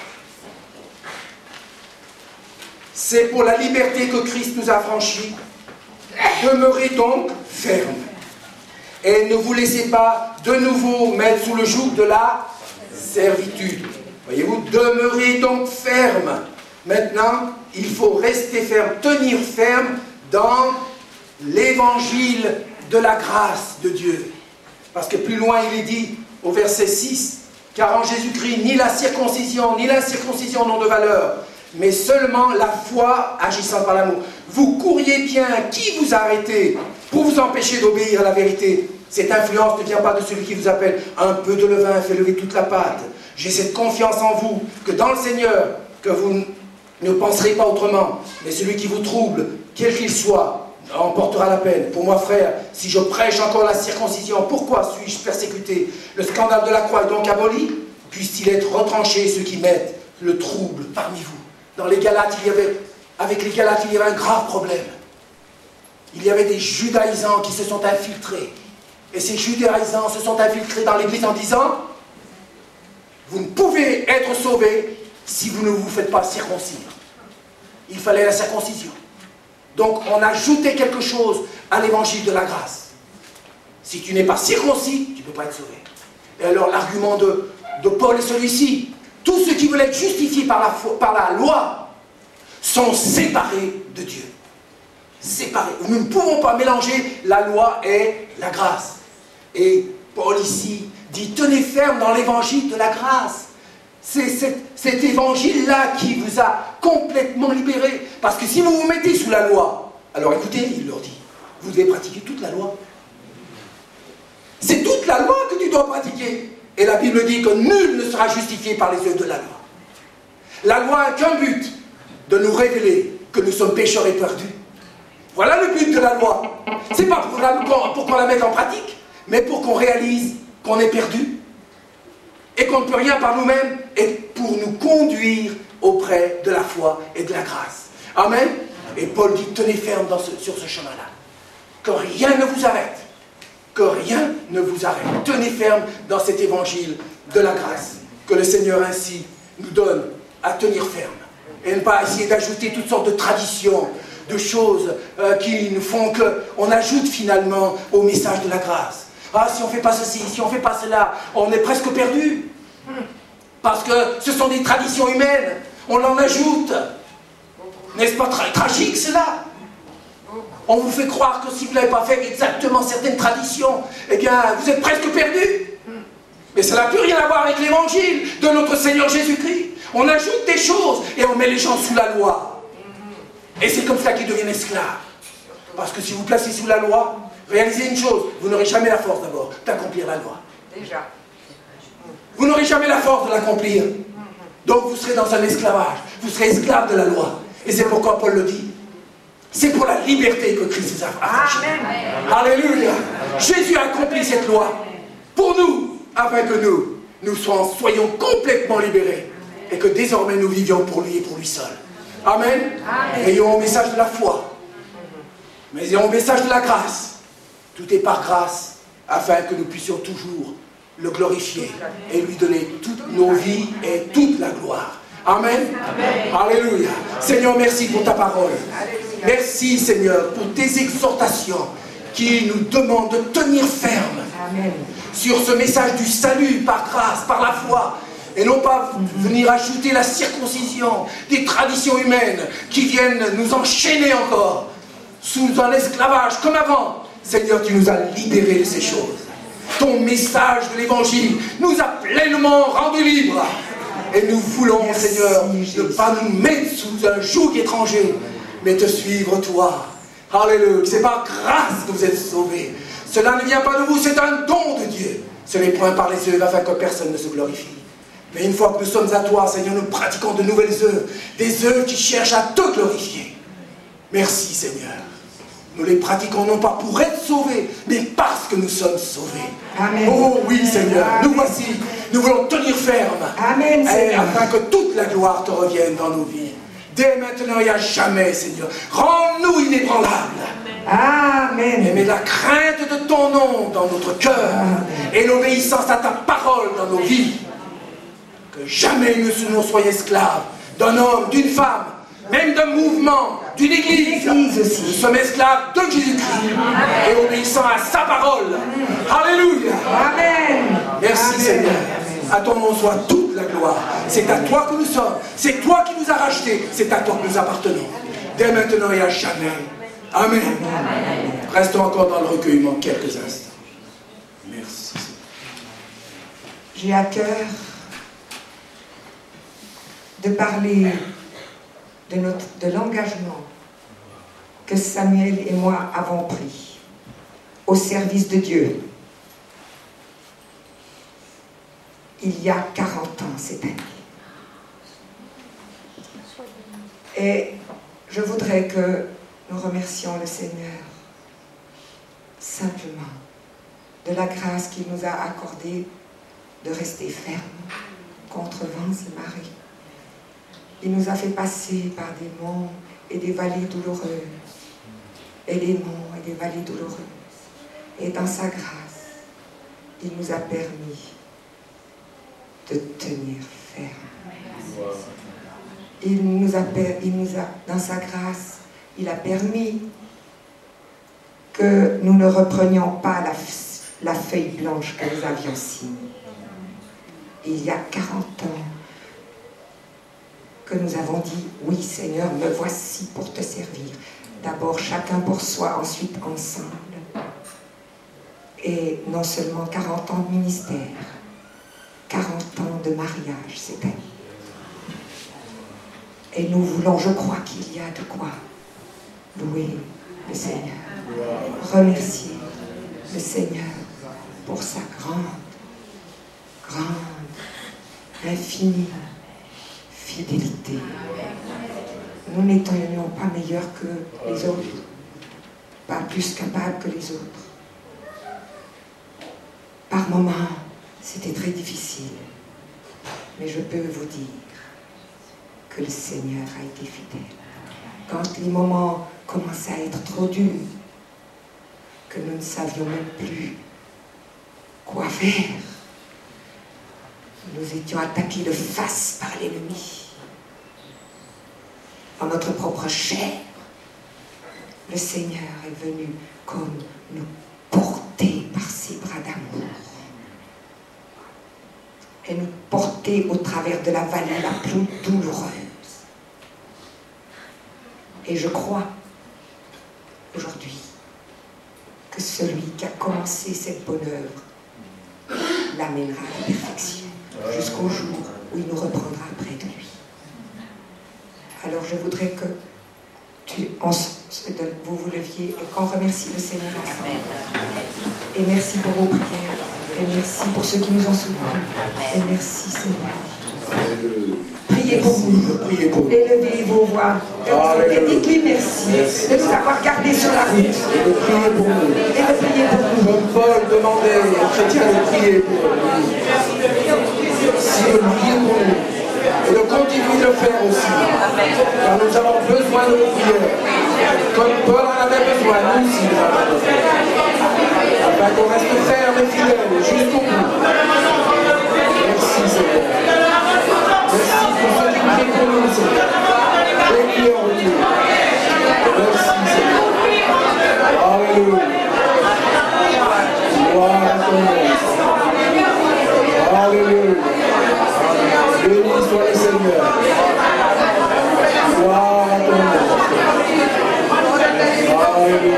C'est pour la liberté que Christ nous a franchis. Demeurez donc fermes. Et ne vous laissez pas de nouveau mettre sous le joug de la servitude. Voyez-vous, demeurez donc fermes. Maintenant, il faut rester ferme, tenir ferme dans l'évangile de la grâce de Dieu. Parce que plus loin, il est dit, au verset 6, « Car en Jésus-Christ, ni la circoncision, ni l'incirconcision n'ont de valeur, mais seulement la foi agissant par l'amour. Vous couriez bien, qui vous a arrêté pour vous empêcher d'obéir à la vérité? Cette influence ne vient pas de celui qui vous appelle. Un peu de levain fait lever toute la pâte. J'ai cette confiance en vous, que dans le Seigneur, que vous ne penserez pas autrement. Mais celui qui vous trouble, quel qu'il soit, en portera la peine. Pour moi, frère, si je prêche encore la circoncision, pourquoi suis-je persécuté? Le scandale de la croix est donc aboli? Puisse-t-il être retranché ceux qui mettent le trouble parmi vous? Dans les Galates, avec les Galates, il y avait un grave problème. il y avait des judaïsants qui se sont infiltrés. Et ces judaïsants se sont infiltrés dans l'église en disant, vous ne pouvez être sauvés si vous ne vous faites pas circoncire. Il fallait la circoncision. Donc on ajoutait quelque chose à l'évangile de la grâce. Si tu n'es pas circoncis, tu ne peux pas être sauvé. Et alors l'argument de Paul est celui-ci. Tous ceux qui veulent être justifiés par la loi sont séparés de Dieu. Séparés. Nous ne pouvons pas mélanger la loi et la grâce. Et Paul ici dit, tenez ferme dans l'évangile de la grâce. C'est cet évangile-là qui vous a complètement libéré. Parce que si vous vous mettez sous la loi, alors écoutez, il leur dit, vous devez pratiquer toute la loi. C'est toute la loi que tu dois pratiquer. Et la Bible dit que nul ne sera justifié par les œuvres de la loi. La loi n'a qu'un but, de nous révéler que nous sommes pécheurs et perdus. Voilà le but de la loi. C'est pas pour qu'on la mette en pratique, mais pour qu'on réalise qu'on est perdu et qu'on ne peut rien par nous-mêmes, et pour nous conduire auprès de la foi et de la grâce. Amen. Et Paul dit, tenez ferme sur ce chemin-là. Que rien ne vous arrête. Que rien ne vous arrête. Tenez ferme dans cet évangile de la grâce. Que le Seigneur ainsi nous donne à tenir ferme. Et ne pas essayer d'ajouter toutes sortes de traditions, de choses qui nous font qu'on ajoute finalement au message de la grâce. Ah, si on ne fait pas ceci, si on ne fait pas cela, on est presque perdu. Parce que ce sont des traditions humaines. On en ajoute. N'est-ce pas tragique cela? On vous fait croire que si vous n'avez pas fait exactement certaines traditions, eh bien, vous êtes presque perdu. Mais ça n'a plus rien à voir avec l'évangile de notre Seigneur Jésus-Christ. On ajoute des choses et on met les gens sous la loi. Et c'est comme ça qu'ils deviennent esclaves. Parce que si vous placez sous la loi, réalisez une chose, vous n'aurez jamais la force d'abord d'accomplir la loi. Déjà. Vous n'aurez jamais la force de l'accomplir. Donc vous serez dans un esclavage. Vous serez esclave de la loi. Et c'est pourquoi Paul le dit. C'est pour la liberté que Christ nous a affranchis. Alléluia. Jésus a accompli cette loi pour nous, afin que nous soyons complètement libérés. Et que désormais nous vivions pour lui et pour lui seul. Amen. Ayons au message de la foi. Mais ayons au message de la grâce. Tout est par grâce, afin que nous puissions toujours le glorifier et lui donner toutes nos vies et toute la gloire. Amen. Alléluia. Seigneur, merci pour ta parole. Merci, Seigneur, pour tes exhortations qui nous demandent de tenir ferme sur ce message du salut par grâce, par la foi, et non pas venir ajouter la circoncision, des traditions humaines qui viennent nous enchaîner encore sous un esclavage comme avant. Seigneur, tu nous as libérés de ces choses. Ton message de l'évangile nous a pleinement rendus libres. Et nous voulons, merci, Seigneur, ne pas nous mettre sous un joug étranger, mais te suivre toi. Alléluia. C'est par grâce que vous êtes sauvés. Cela ne vient pas de vous, c'est un don de Dieu. Ce n'est point par les œuvres afin que personne ne se glorifie. Mais une fois que nous sommes à toi, Seigneur, nous pratiquons de nouvelles œuvres, des œuvres qui cherchent à te glorifier. Merci, Seigneur. Nous les pratiquons non pas pour être sauvés, mais parce que nous sommes sauvés. Amen. Oh oui, Seigneur, amen. Nous voici, nous voulons tenir ferme. Amen, afin que toute la gloire te revienne dans nos vies. Dès maintenant et à jamais, Seigneur. Rends-nous inébranlables. Amen. Et mets la crainte de ton nom dans notre cœur et l'obéissance à ta parole dans nos vies. Que jamais nous ne soyons esclaves d'un homme, d'une femme, même d'un mouvement, d'une église. Nous sommes esclaves de Jésus-Christ et obéissant à sa parole. Alléluia. Amen. Merci, Amen. Seigneur. À ton nom soit toute la gloire. C'est à toi que nous sommes. C'est toi qui nous as rachetés. C'est à toi que nous appartenons. Dès maintenant et à jamais. Amen. Amen. Restons encore dans le recueillement quelques instants. Merci. J'ai à cœur de parler de l'engagement que Samuel et moi avons pris au service de Dieu il y a 40 ans cette année. Et je voudrais que nous remercions le Seigneur simplement de la grâce qu'il nous a accordée de rester ferme contre vents et marées. Il nous a fait passer par des monts et des vallées douloureuses. et les monts et les vallées douloureuses. Et dans sa grâce, il nous a permis de tenir ferme. Dans sa grâce, il a permis que nous ne reprenions pas la feuille blanche que nous avions signée. Il y a 40 ans que nous avons dit, oui Seigneur, me voici pour te servir. D'abord chacun pour soi, ensuite ensemble. Et non seulement 40 ans de ministère, 40 ans de mariage cette année. Et nous voulons, je crois qu'il y a de quoi louer le Seigneur. Remercier le Seigneur pour sa grande, infinie fidélité. Nous n'étions pas meilleurs que les autres, pas plus capables que les autres. Par moments, c'était très difficile, mais je peux vous dire que le Seigneur a été fidèle. Quand les moments commençaient à être trop durs, que nous ne savions même plus quoi faire, nous étions attaqués de face par l'ennemi. Dans notre propre chair, le Seigneur est venu comme nous porter par ses bras d'amour et nous porter au travers de la vallée la plus douloureuse. Et je crois aujourd'hui que celui qui a commencé cette bonne œuvre l'amènera à la perfection jusqu'au jour où il nous reprendra près de lui. Alors je voudrais que vous vous leviez et qu'on remercie le Seigneur ensemble. Et merci pour vos prières. Et merci pour ceux qui nous ont soutenus. Et merci Seigneur. Priez pour vous. Élevez vos voix. Et dites-lui merci de nous avoir gardés sur la route. Et de prier pour nous. Comme Paul demandait aux chrétiens de prier pour nous. Si de prier pour nous. Et de continuer de le faire aussi. Car nous avons besoin de vos prières. Comme Paul en avait besoin, nous aussi nous en avons besoin. Afin qu'on reste ferme et fidèle jusqu'au bout. Merci Seigneur. Merci pour ceux qui prient pour nous, Seigneur. Et qui en retour. Merci Seigneur. Alléluia. Gloire à ton nom. Alléluia. Béni soit le Seigneur. Gloire à ton nom. Alléluia.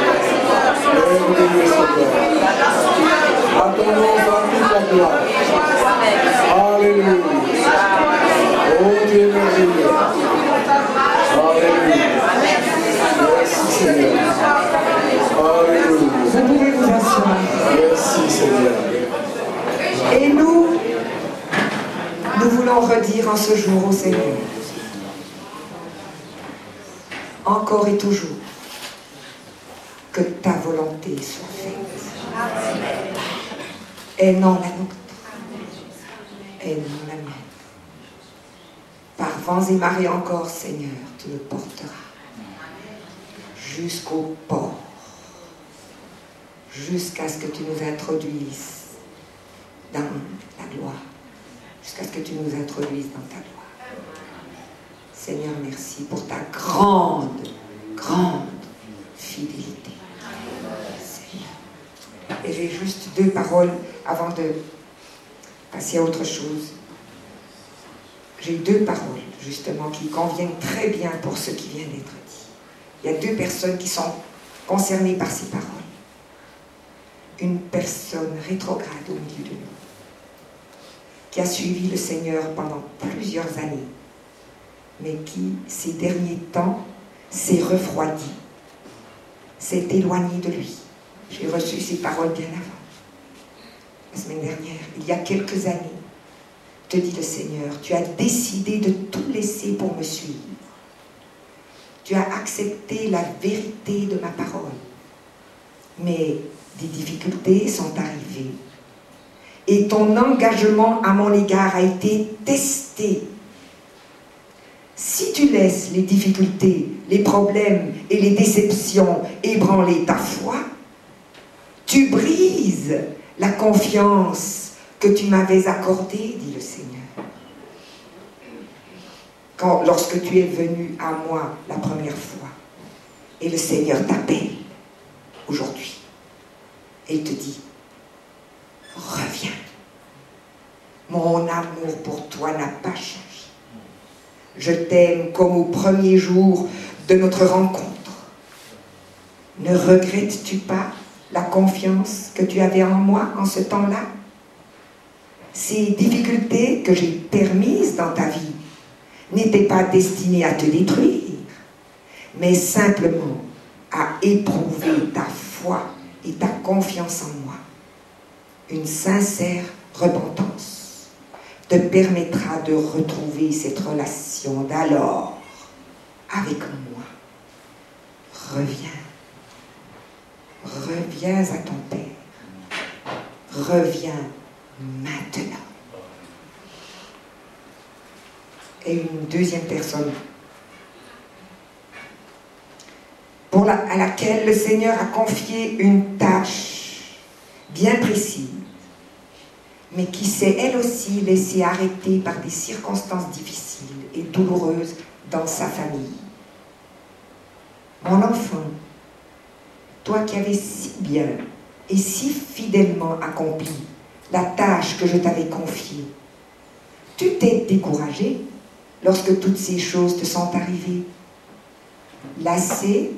Béni soit Seigneur. À ton nom soit toute la gloire. Alléluia. Oh Dieu merveilleux. Alléluia. Merci Seigneur. Alléluia. Vous pouvez vous asseoir. Merci Seigneur. Et nous voulons redire en ce jour au Seigneur, encore et toujours, que ta volonté soit faite. Et non la nôtre. Et non la mienne. Par vents et marées encore, Seigneur, tu nous porteras jusqu'au port, jusqu'à ce que tu nous introduises dans la gloire, jusqu'à ce que tu nous introduises dans ta gloire. Seigneur, merci pour ta grande fidélité. Seigneur. Et j'ai juste 2 paroles avant de passer à autre chose. J'ai 2 paroles, justement, qui conviennent très bien pour ce qui vient d'être dit. Il y a 2 personnes qui sont concernées par ces paroles. Une personne rétrograde au milieu de nous, qui a suivi le Seigneur pendant plusieurs années, mais qui, ces derniers temps, s'est refroidi, s'est éloigné de lui. J'ai reçu ces paroles bien avant. La semaine dernière, il y a quelques années, te dit le Seigneur, tu as décidé de tout laisser pour me suivre. Tu as accepté la vérité de ma parole. Mais des difficultés sont arrivées. Et ton engagement à mon égard a été testé. Si tu laisses les difficultés les problèmes et les déceptions ébranler ta foi. Tu brises la confiance que tu m'avais accordée, dit le Seigneur. Lorsque tu es venu à moi la première fois, et le Seigneur t'appelle aujourd'hui, et il te dit, reviens. Mon amour pour toi n'a pas changé. Je t'aime comme au premier jour de notre rencontre. Ne regrettes-tu pas la confiance que tu avais en moi en ce temps-là? Ces difficultés que j'ai permises dans ta vie n'étaient pas destinées à te détruire, mais simplement à éprouver ta foi et ta confiance en moi. Une sincère repentance te permettra de retrouver cette relation d'alors avec moi. Reviens. Reviens à ton Père. Reviens maintenant. Et une deuxième personne à laquelle le Seigneur a confié une tâche bien précise, mais qui s'est elle aussi laissée arrêter par des circonstances difficiles et douloureuses dans sa famille. Mon enfant, toi qui avais si bien et si fidèlement accompli la tâche que je t'avais confiée, tu t'es découragé lorsque toutes ces choses te sont arrivées. Lassé,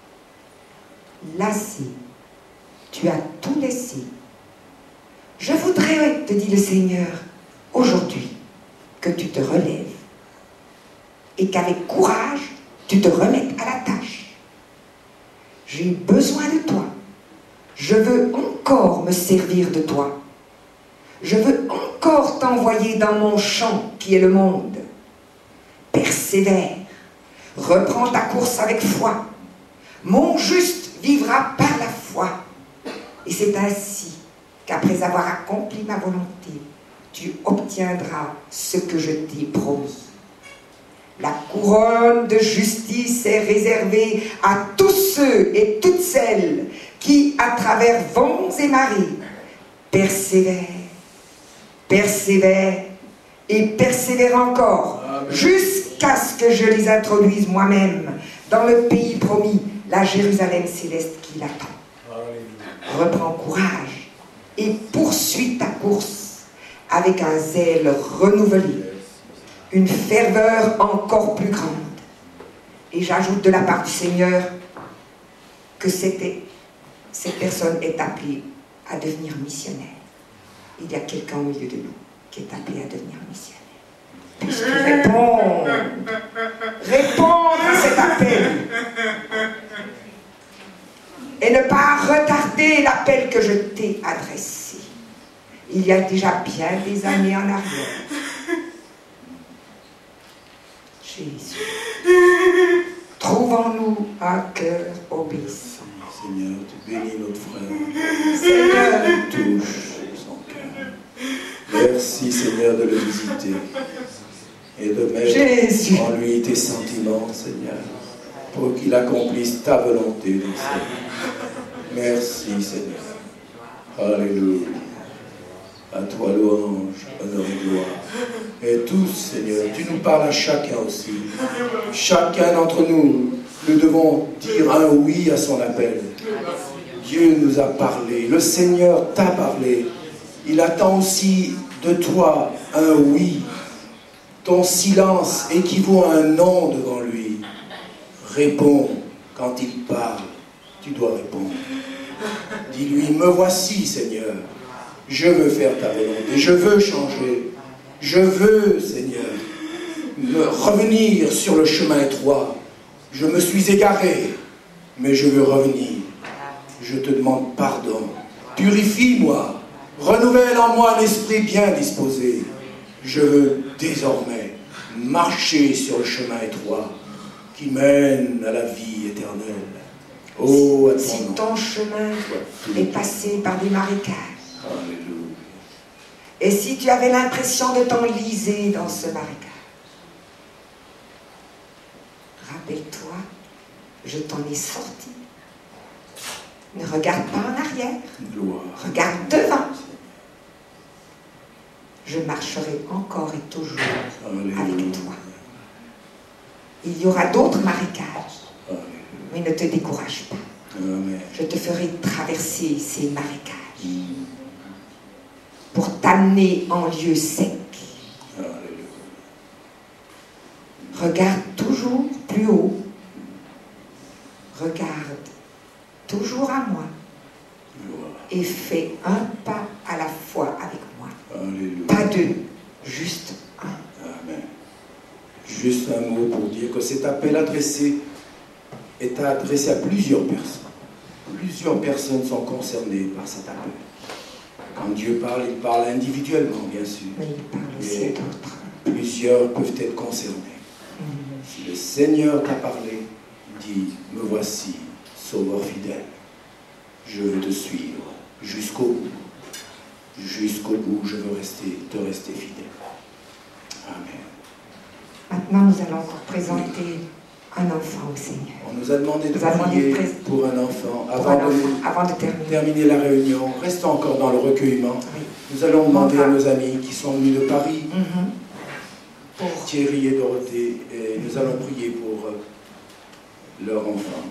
tu as tout laissé. Je voudrais, te dit le Seigneur, aujourd'hui, que tu te relèves et qu'avec courage, tu te remettes à la tâche. J'ai besoin de toi. Je veux encore me servir de toi. Je veux encore t'envoyer dans mon champ qui est le monde. Persévère. Reprends ta course avec foi. Mon juste vivra par la foi. Et c'est ainsi qu'après avoir accompli ma volonté, tu obtiendras ce que je t'ai promis. La couronne de justice est réservée à tous ceux et toutes celles qui, à travers vents et marées, persévèrent, persévèrent et persévèrent encore, jusqu'à ce que je les introduise moi-même dans le pays promis, la Jérusalem céleste qui l'attend. Reprends courage et poursuis ta course avec un zèle renouvelé, une ferveur encore plus grande. Et j'ajoute de la part du Seigneur que cette personne est appelée à devenir missionnaire. Il y a quelqu'un au milieu de nous qui est appelé à devenir missionnaire. Puisque répondre à cet appel et ne pas retarder l'appel que je t'ai adressé. Il y a déjà bien des années en arrière. Jésus, trouvons-nous un cœur obéissant. Seigneur, tu bénis notre frère. Seigneur, touche son cœur. Merci, Seigneur, de le visiter et de mettre en lui tes sentiments, Seigneur, pour qu'il accomplisse ta volonté dans sa vie. Merci, Seigneur. Alléluia. À toi louange, honneur et gloire. Et tous, Seigneur, tu nous parles à chacun aussi. Chacun d'entre nous, nous devons dire un oui à son appel. Dieu nous a parlé, le Seigneur t'a parlé. Il attend aussi de toi un oui. Ton silence équivaut à un non devant lui. Réponds quand il parle, tu dois répondre. Dis-lui, me voici, Seigneur. Je veux faire ta volonté, je veux changer. Je veux, Seigneur, revenir sur le chemin étroit. Je me suis égaré, mais je veux revenir. Je te demande pardon. Purifie-moi. Renouvelle en moi un esprit bien disposé. Je veux désormais marcher sur le chemin étroit qui mène à la vie éternelle. Oh, à si ton chemin est passé par des marécages, alléluia. Et si tu avais l'impression de t'enliser dans ce marécage, rappelle-toi Je t'en ai sorti. Ne regarde pas en arrière. Gloire. Regarde devant. Je marcherai encore et toujours avec toi. Il y aura d'autres marécages. Mais ne te décourage pas. Amen. Je te ferai traverser ces marécages pour t'amener en lieu sec. Regarde toujours plus haut. Regarde toujours à moi. Et fais un pas à la fois avec moi. Alléluia. Pas deux, juste un. Amen. Juste un mot pour dire que cet appel est adressé à plusieurs personnes. Plusieurs personnes sont concernées par cet appel. Quand Dieu parle, il parle individuellement, bien sûr. Mais il parle aussi à d'autres. Plusieurs peuvent être concernés. Si le Seigneur t'a parlé, dis, me voici, sauveur fidèle. Je veux te suivre jusqu'au bout. Jusqu'au bout, je veux te rester fidèle. Amen. Maintenant, nous allons encore présenter un enfant au Seigneur. On nous a demandé de Nous avons prier demandé pour un enfant. Avant de terminer la réunion, restons encore dans le recueillement. Oui. Nous allons demander à nos amis qui sont venus de Paris, pour Thierry et Dorothée, et nous allons prier pour leur enfant.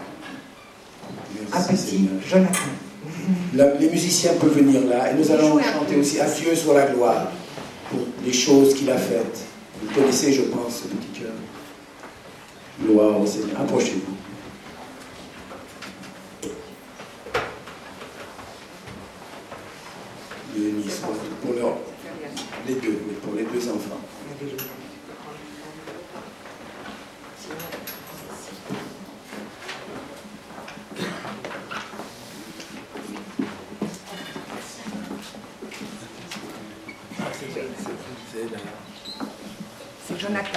un Merci, petit Seigneur. Jonathan. Les musiciens peuvent venir là et nous allons chanter aussi à Dieu soit la gloire pour les choses qu'il a faites. Vous connaissez, je pense, ce petit cœur. Gloire au Seigneur. Approchez-vous. Béni soit pour les deux, mais pour les deux enfants. C'est Jonathan.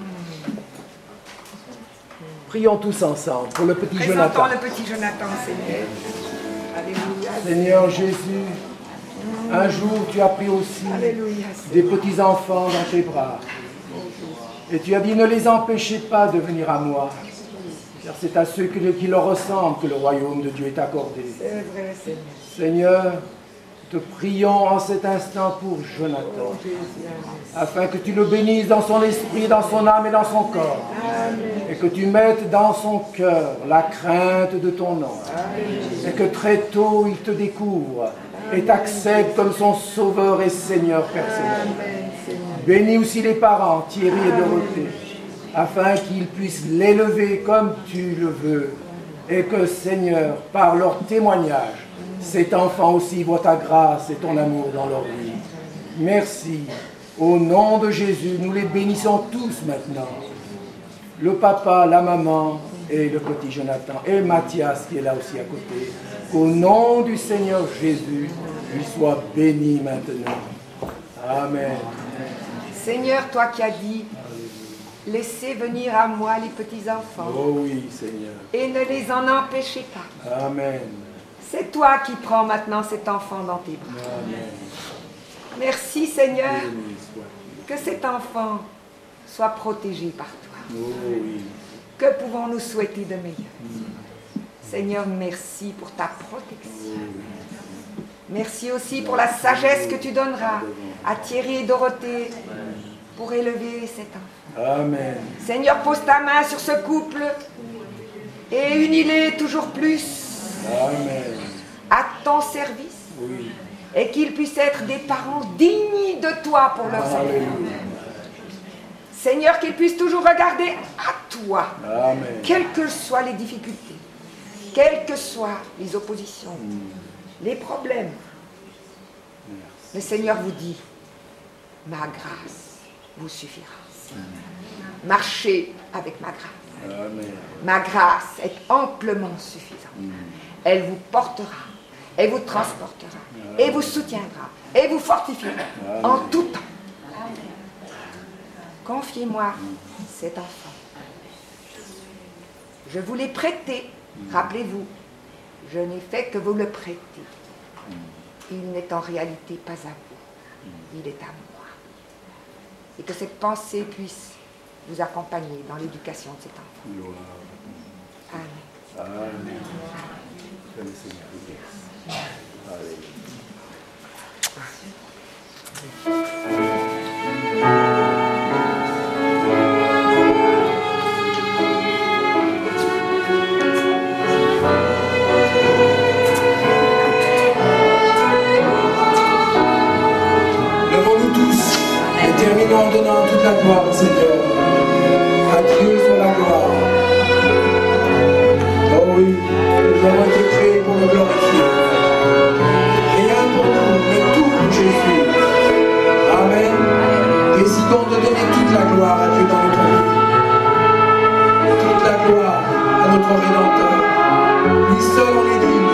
Prions tous ensemble pour le petit Présentons Jonathan. le petit Jonathan, Seigneur. Alléluia. Seigneur Jésus, un jour tu as pris aussi Alléluia. des petits-enfants dans tes bras. Et tu as dit, ne les empêchez pas de venir à moi. Car c'est à ceux qui leur ressemblent que le royaume de Dieu est accordé. C'est vrai, Seigneur. Seigneur, te prions en cet instant pour Jonathan, afin que tu le bénisses dans son esprit, dans son âme et dans son corps. Et que tu mettes dans son cœur la crainte de ton nom. Et que très tôt il te découvre et t'accepte comme son sauveur et Seigneur personnel. Bénis aussi les parents, Thierry et Dorothée, afin qu'ils puissent l'élever comme tu le veux. Et que, Seigneur, par leur témoignage, cet enfant aussi voit ta grâce et ton amour dans leur vie. Merci. Au nom de Jésus, nous les bénissons tous maintenant. Le papa, la maman et le petit Jonathan. Et Mathias qui est là aussi à côté. Qu'au nom du Seigneur Jésus, lui soit béni maintenant. Amen. Seigneur, toi qui as dit, laissez venir à moi les petits-enfants. Oh oui, Seigneur. Et ne les en empêchez pas. Amen. C'est toi qui prends maintenant cet enfant dans tes bras. Amen. Merci, Seigneur, Béni soit-il. que cet enfant soit protégé par toi. Oh oui. Que pouvons-nous souhaiter de meilleur? Seigneur, merci pour ta protection. Merci aussi pour la sagesse que tu donneras à Thierry et Dorothée pour élever cet enfant. Amen. Seigneur, pose ta main sur ce couple et unis-les toujours plus Amen. à ton service. Oui. Et qu'ils puissent être des parents dignes de toi pour leurs enfants. Alléluia. Seigneur, qu'ils puissent toujours regarder à toi, Amen. quelles que soient les difficultés, quelles que soient les oppositions, les problèmes. Le Seigneur vous dit, ma grâce vous suffira. Marchez avec ma grâce. Amen. Ma grâce est amplement suffisante. Elle vous portera, elle vous transportera, et vous soutiendra, et vous fortifiera en tout temps. Confiez-moi cet enfant. Je vous l'ai prêté. Rappelez-vous, je n'ai fait que vous le prêter. Il n'est en réalité pas à vous. Il est à moi. Et que cette pensée puisse vous accompagner dans l'éducation de cet enfant. Gloire. Amen. Que le Seigneur vous bénisse. Alléluia. Levons-nous tous et terminons en donnant toute la gloire au Seigneur. À Dieu soit la gloire. Oh oui, nous avons été créés pour le glorifier. Rien pour nous, mais tout pour Jésus. Amen. Décidons de donner toute la gloire à Dieu dans notre vie. Toute la gloire à notre Rédempteur. Lui seul en est digne.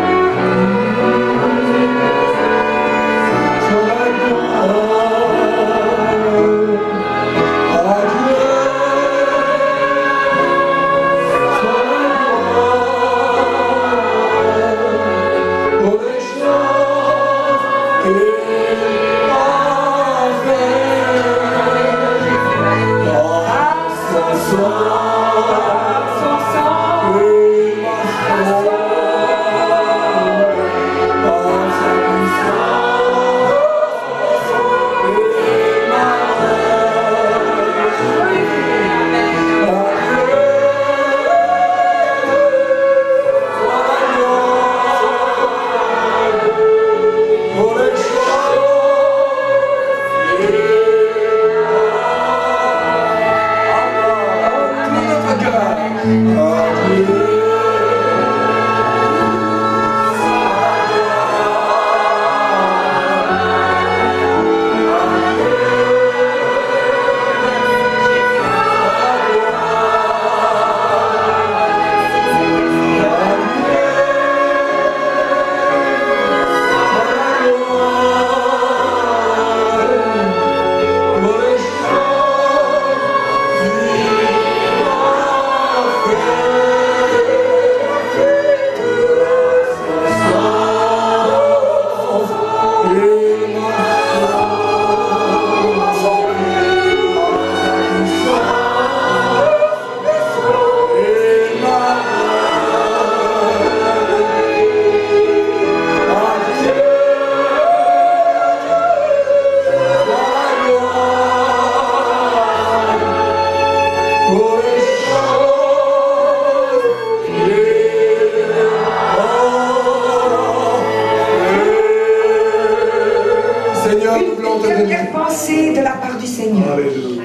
Une dernière pensée de la part du Seigneur.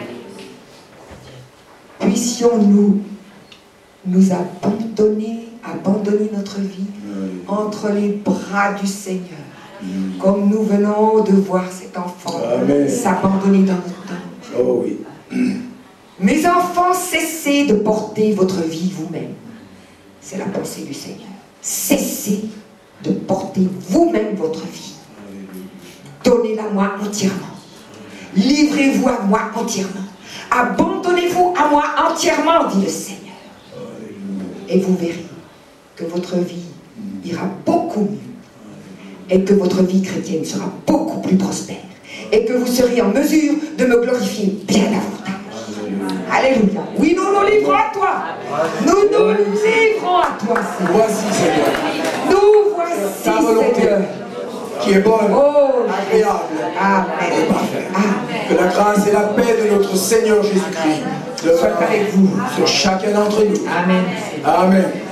Puissions-nous nous abandonner notre vie entre les bras du Seigneur, comme nous venons de voir cet enfant s'abandonner dans notre temps. Oh oui. Mes enfants, cessez de porter votre vie vous-même. C'est la pensée du Seigneur. Cessez de porter vous-même votre vie. Donnez-la moi entièrement. Livrez-vous à moi entièrement. Abandonnez-vous à moi entièrement, dit le Seigneur. Et vous verrez que votre vie ira beaucoup mieux. Et que votre vie chrétienne sera beaucoup plus prospère. Et que vous serez en mesure de me glorifier bien davantage. Alléluia. Oui, nous nous livrons à toi. Nous nous livrons à toi, Seigneur. Voici, Seigneur. Nous voici, Seigneur. Qui est bonne, agréable, Amen. et parfaite. Que la grâce et la paix de notre Seigneur Jésus-Christ soient avec vous, sur chacun d'entre nous. Amen. Amen.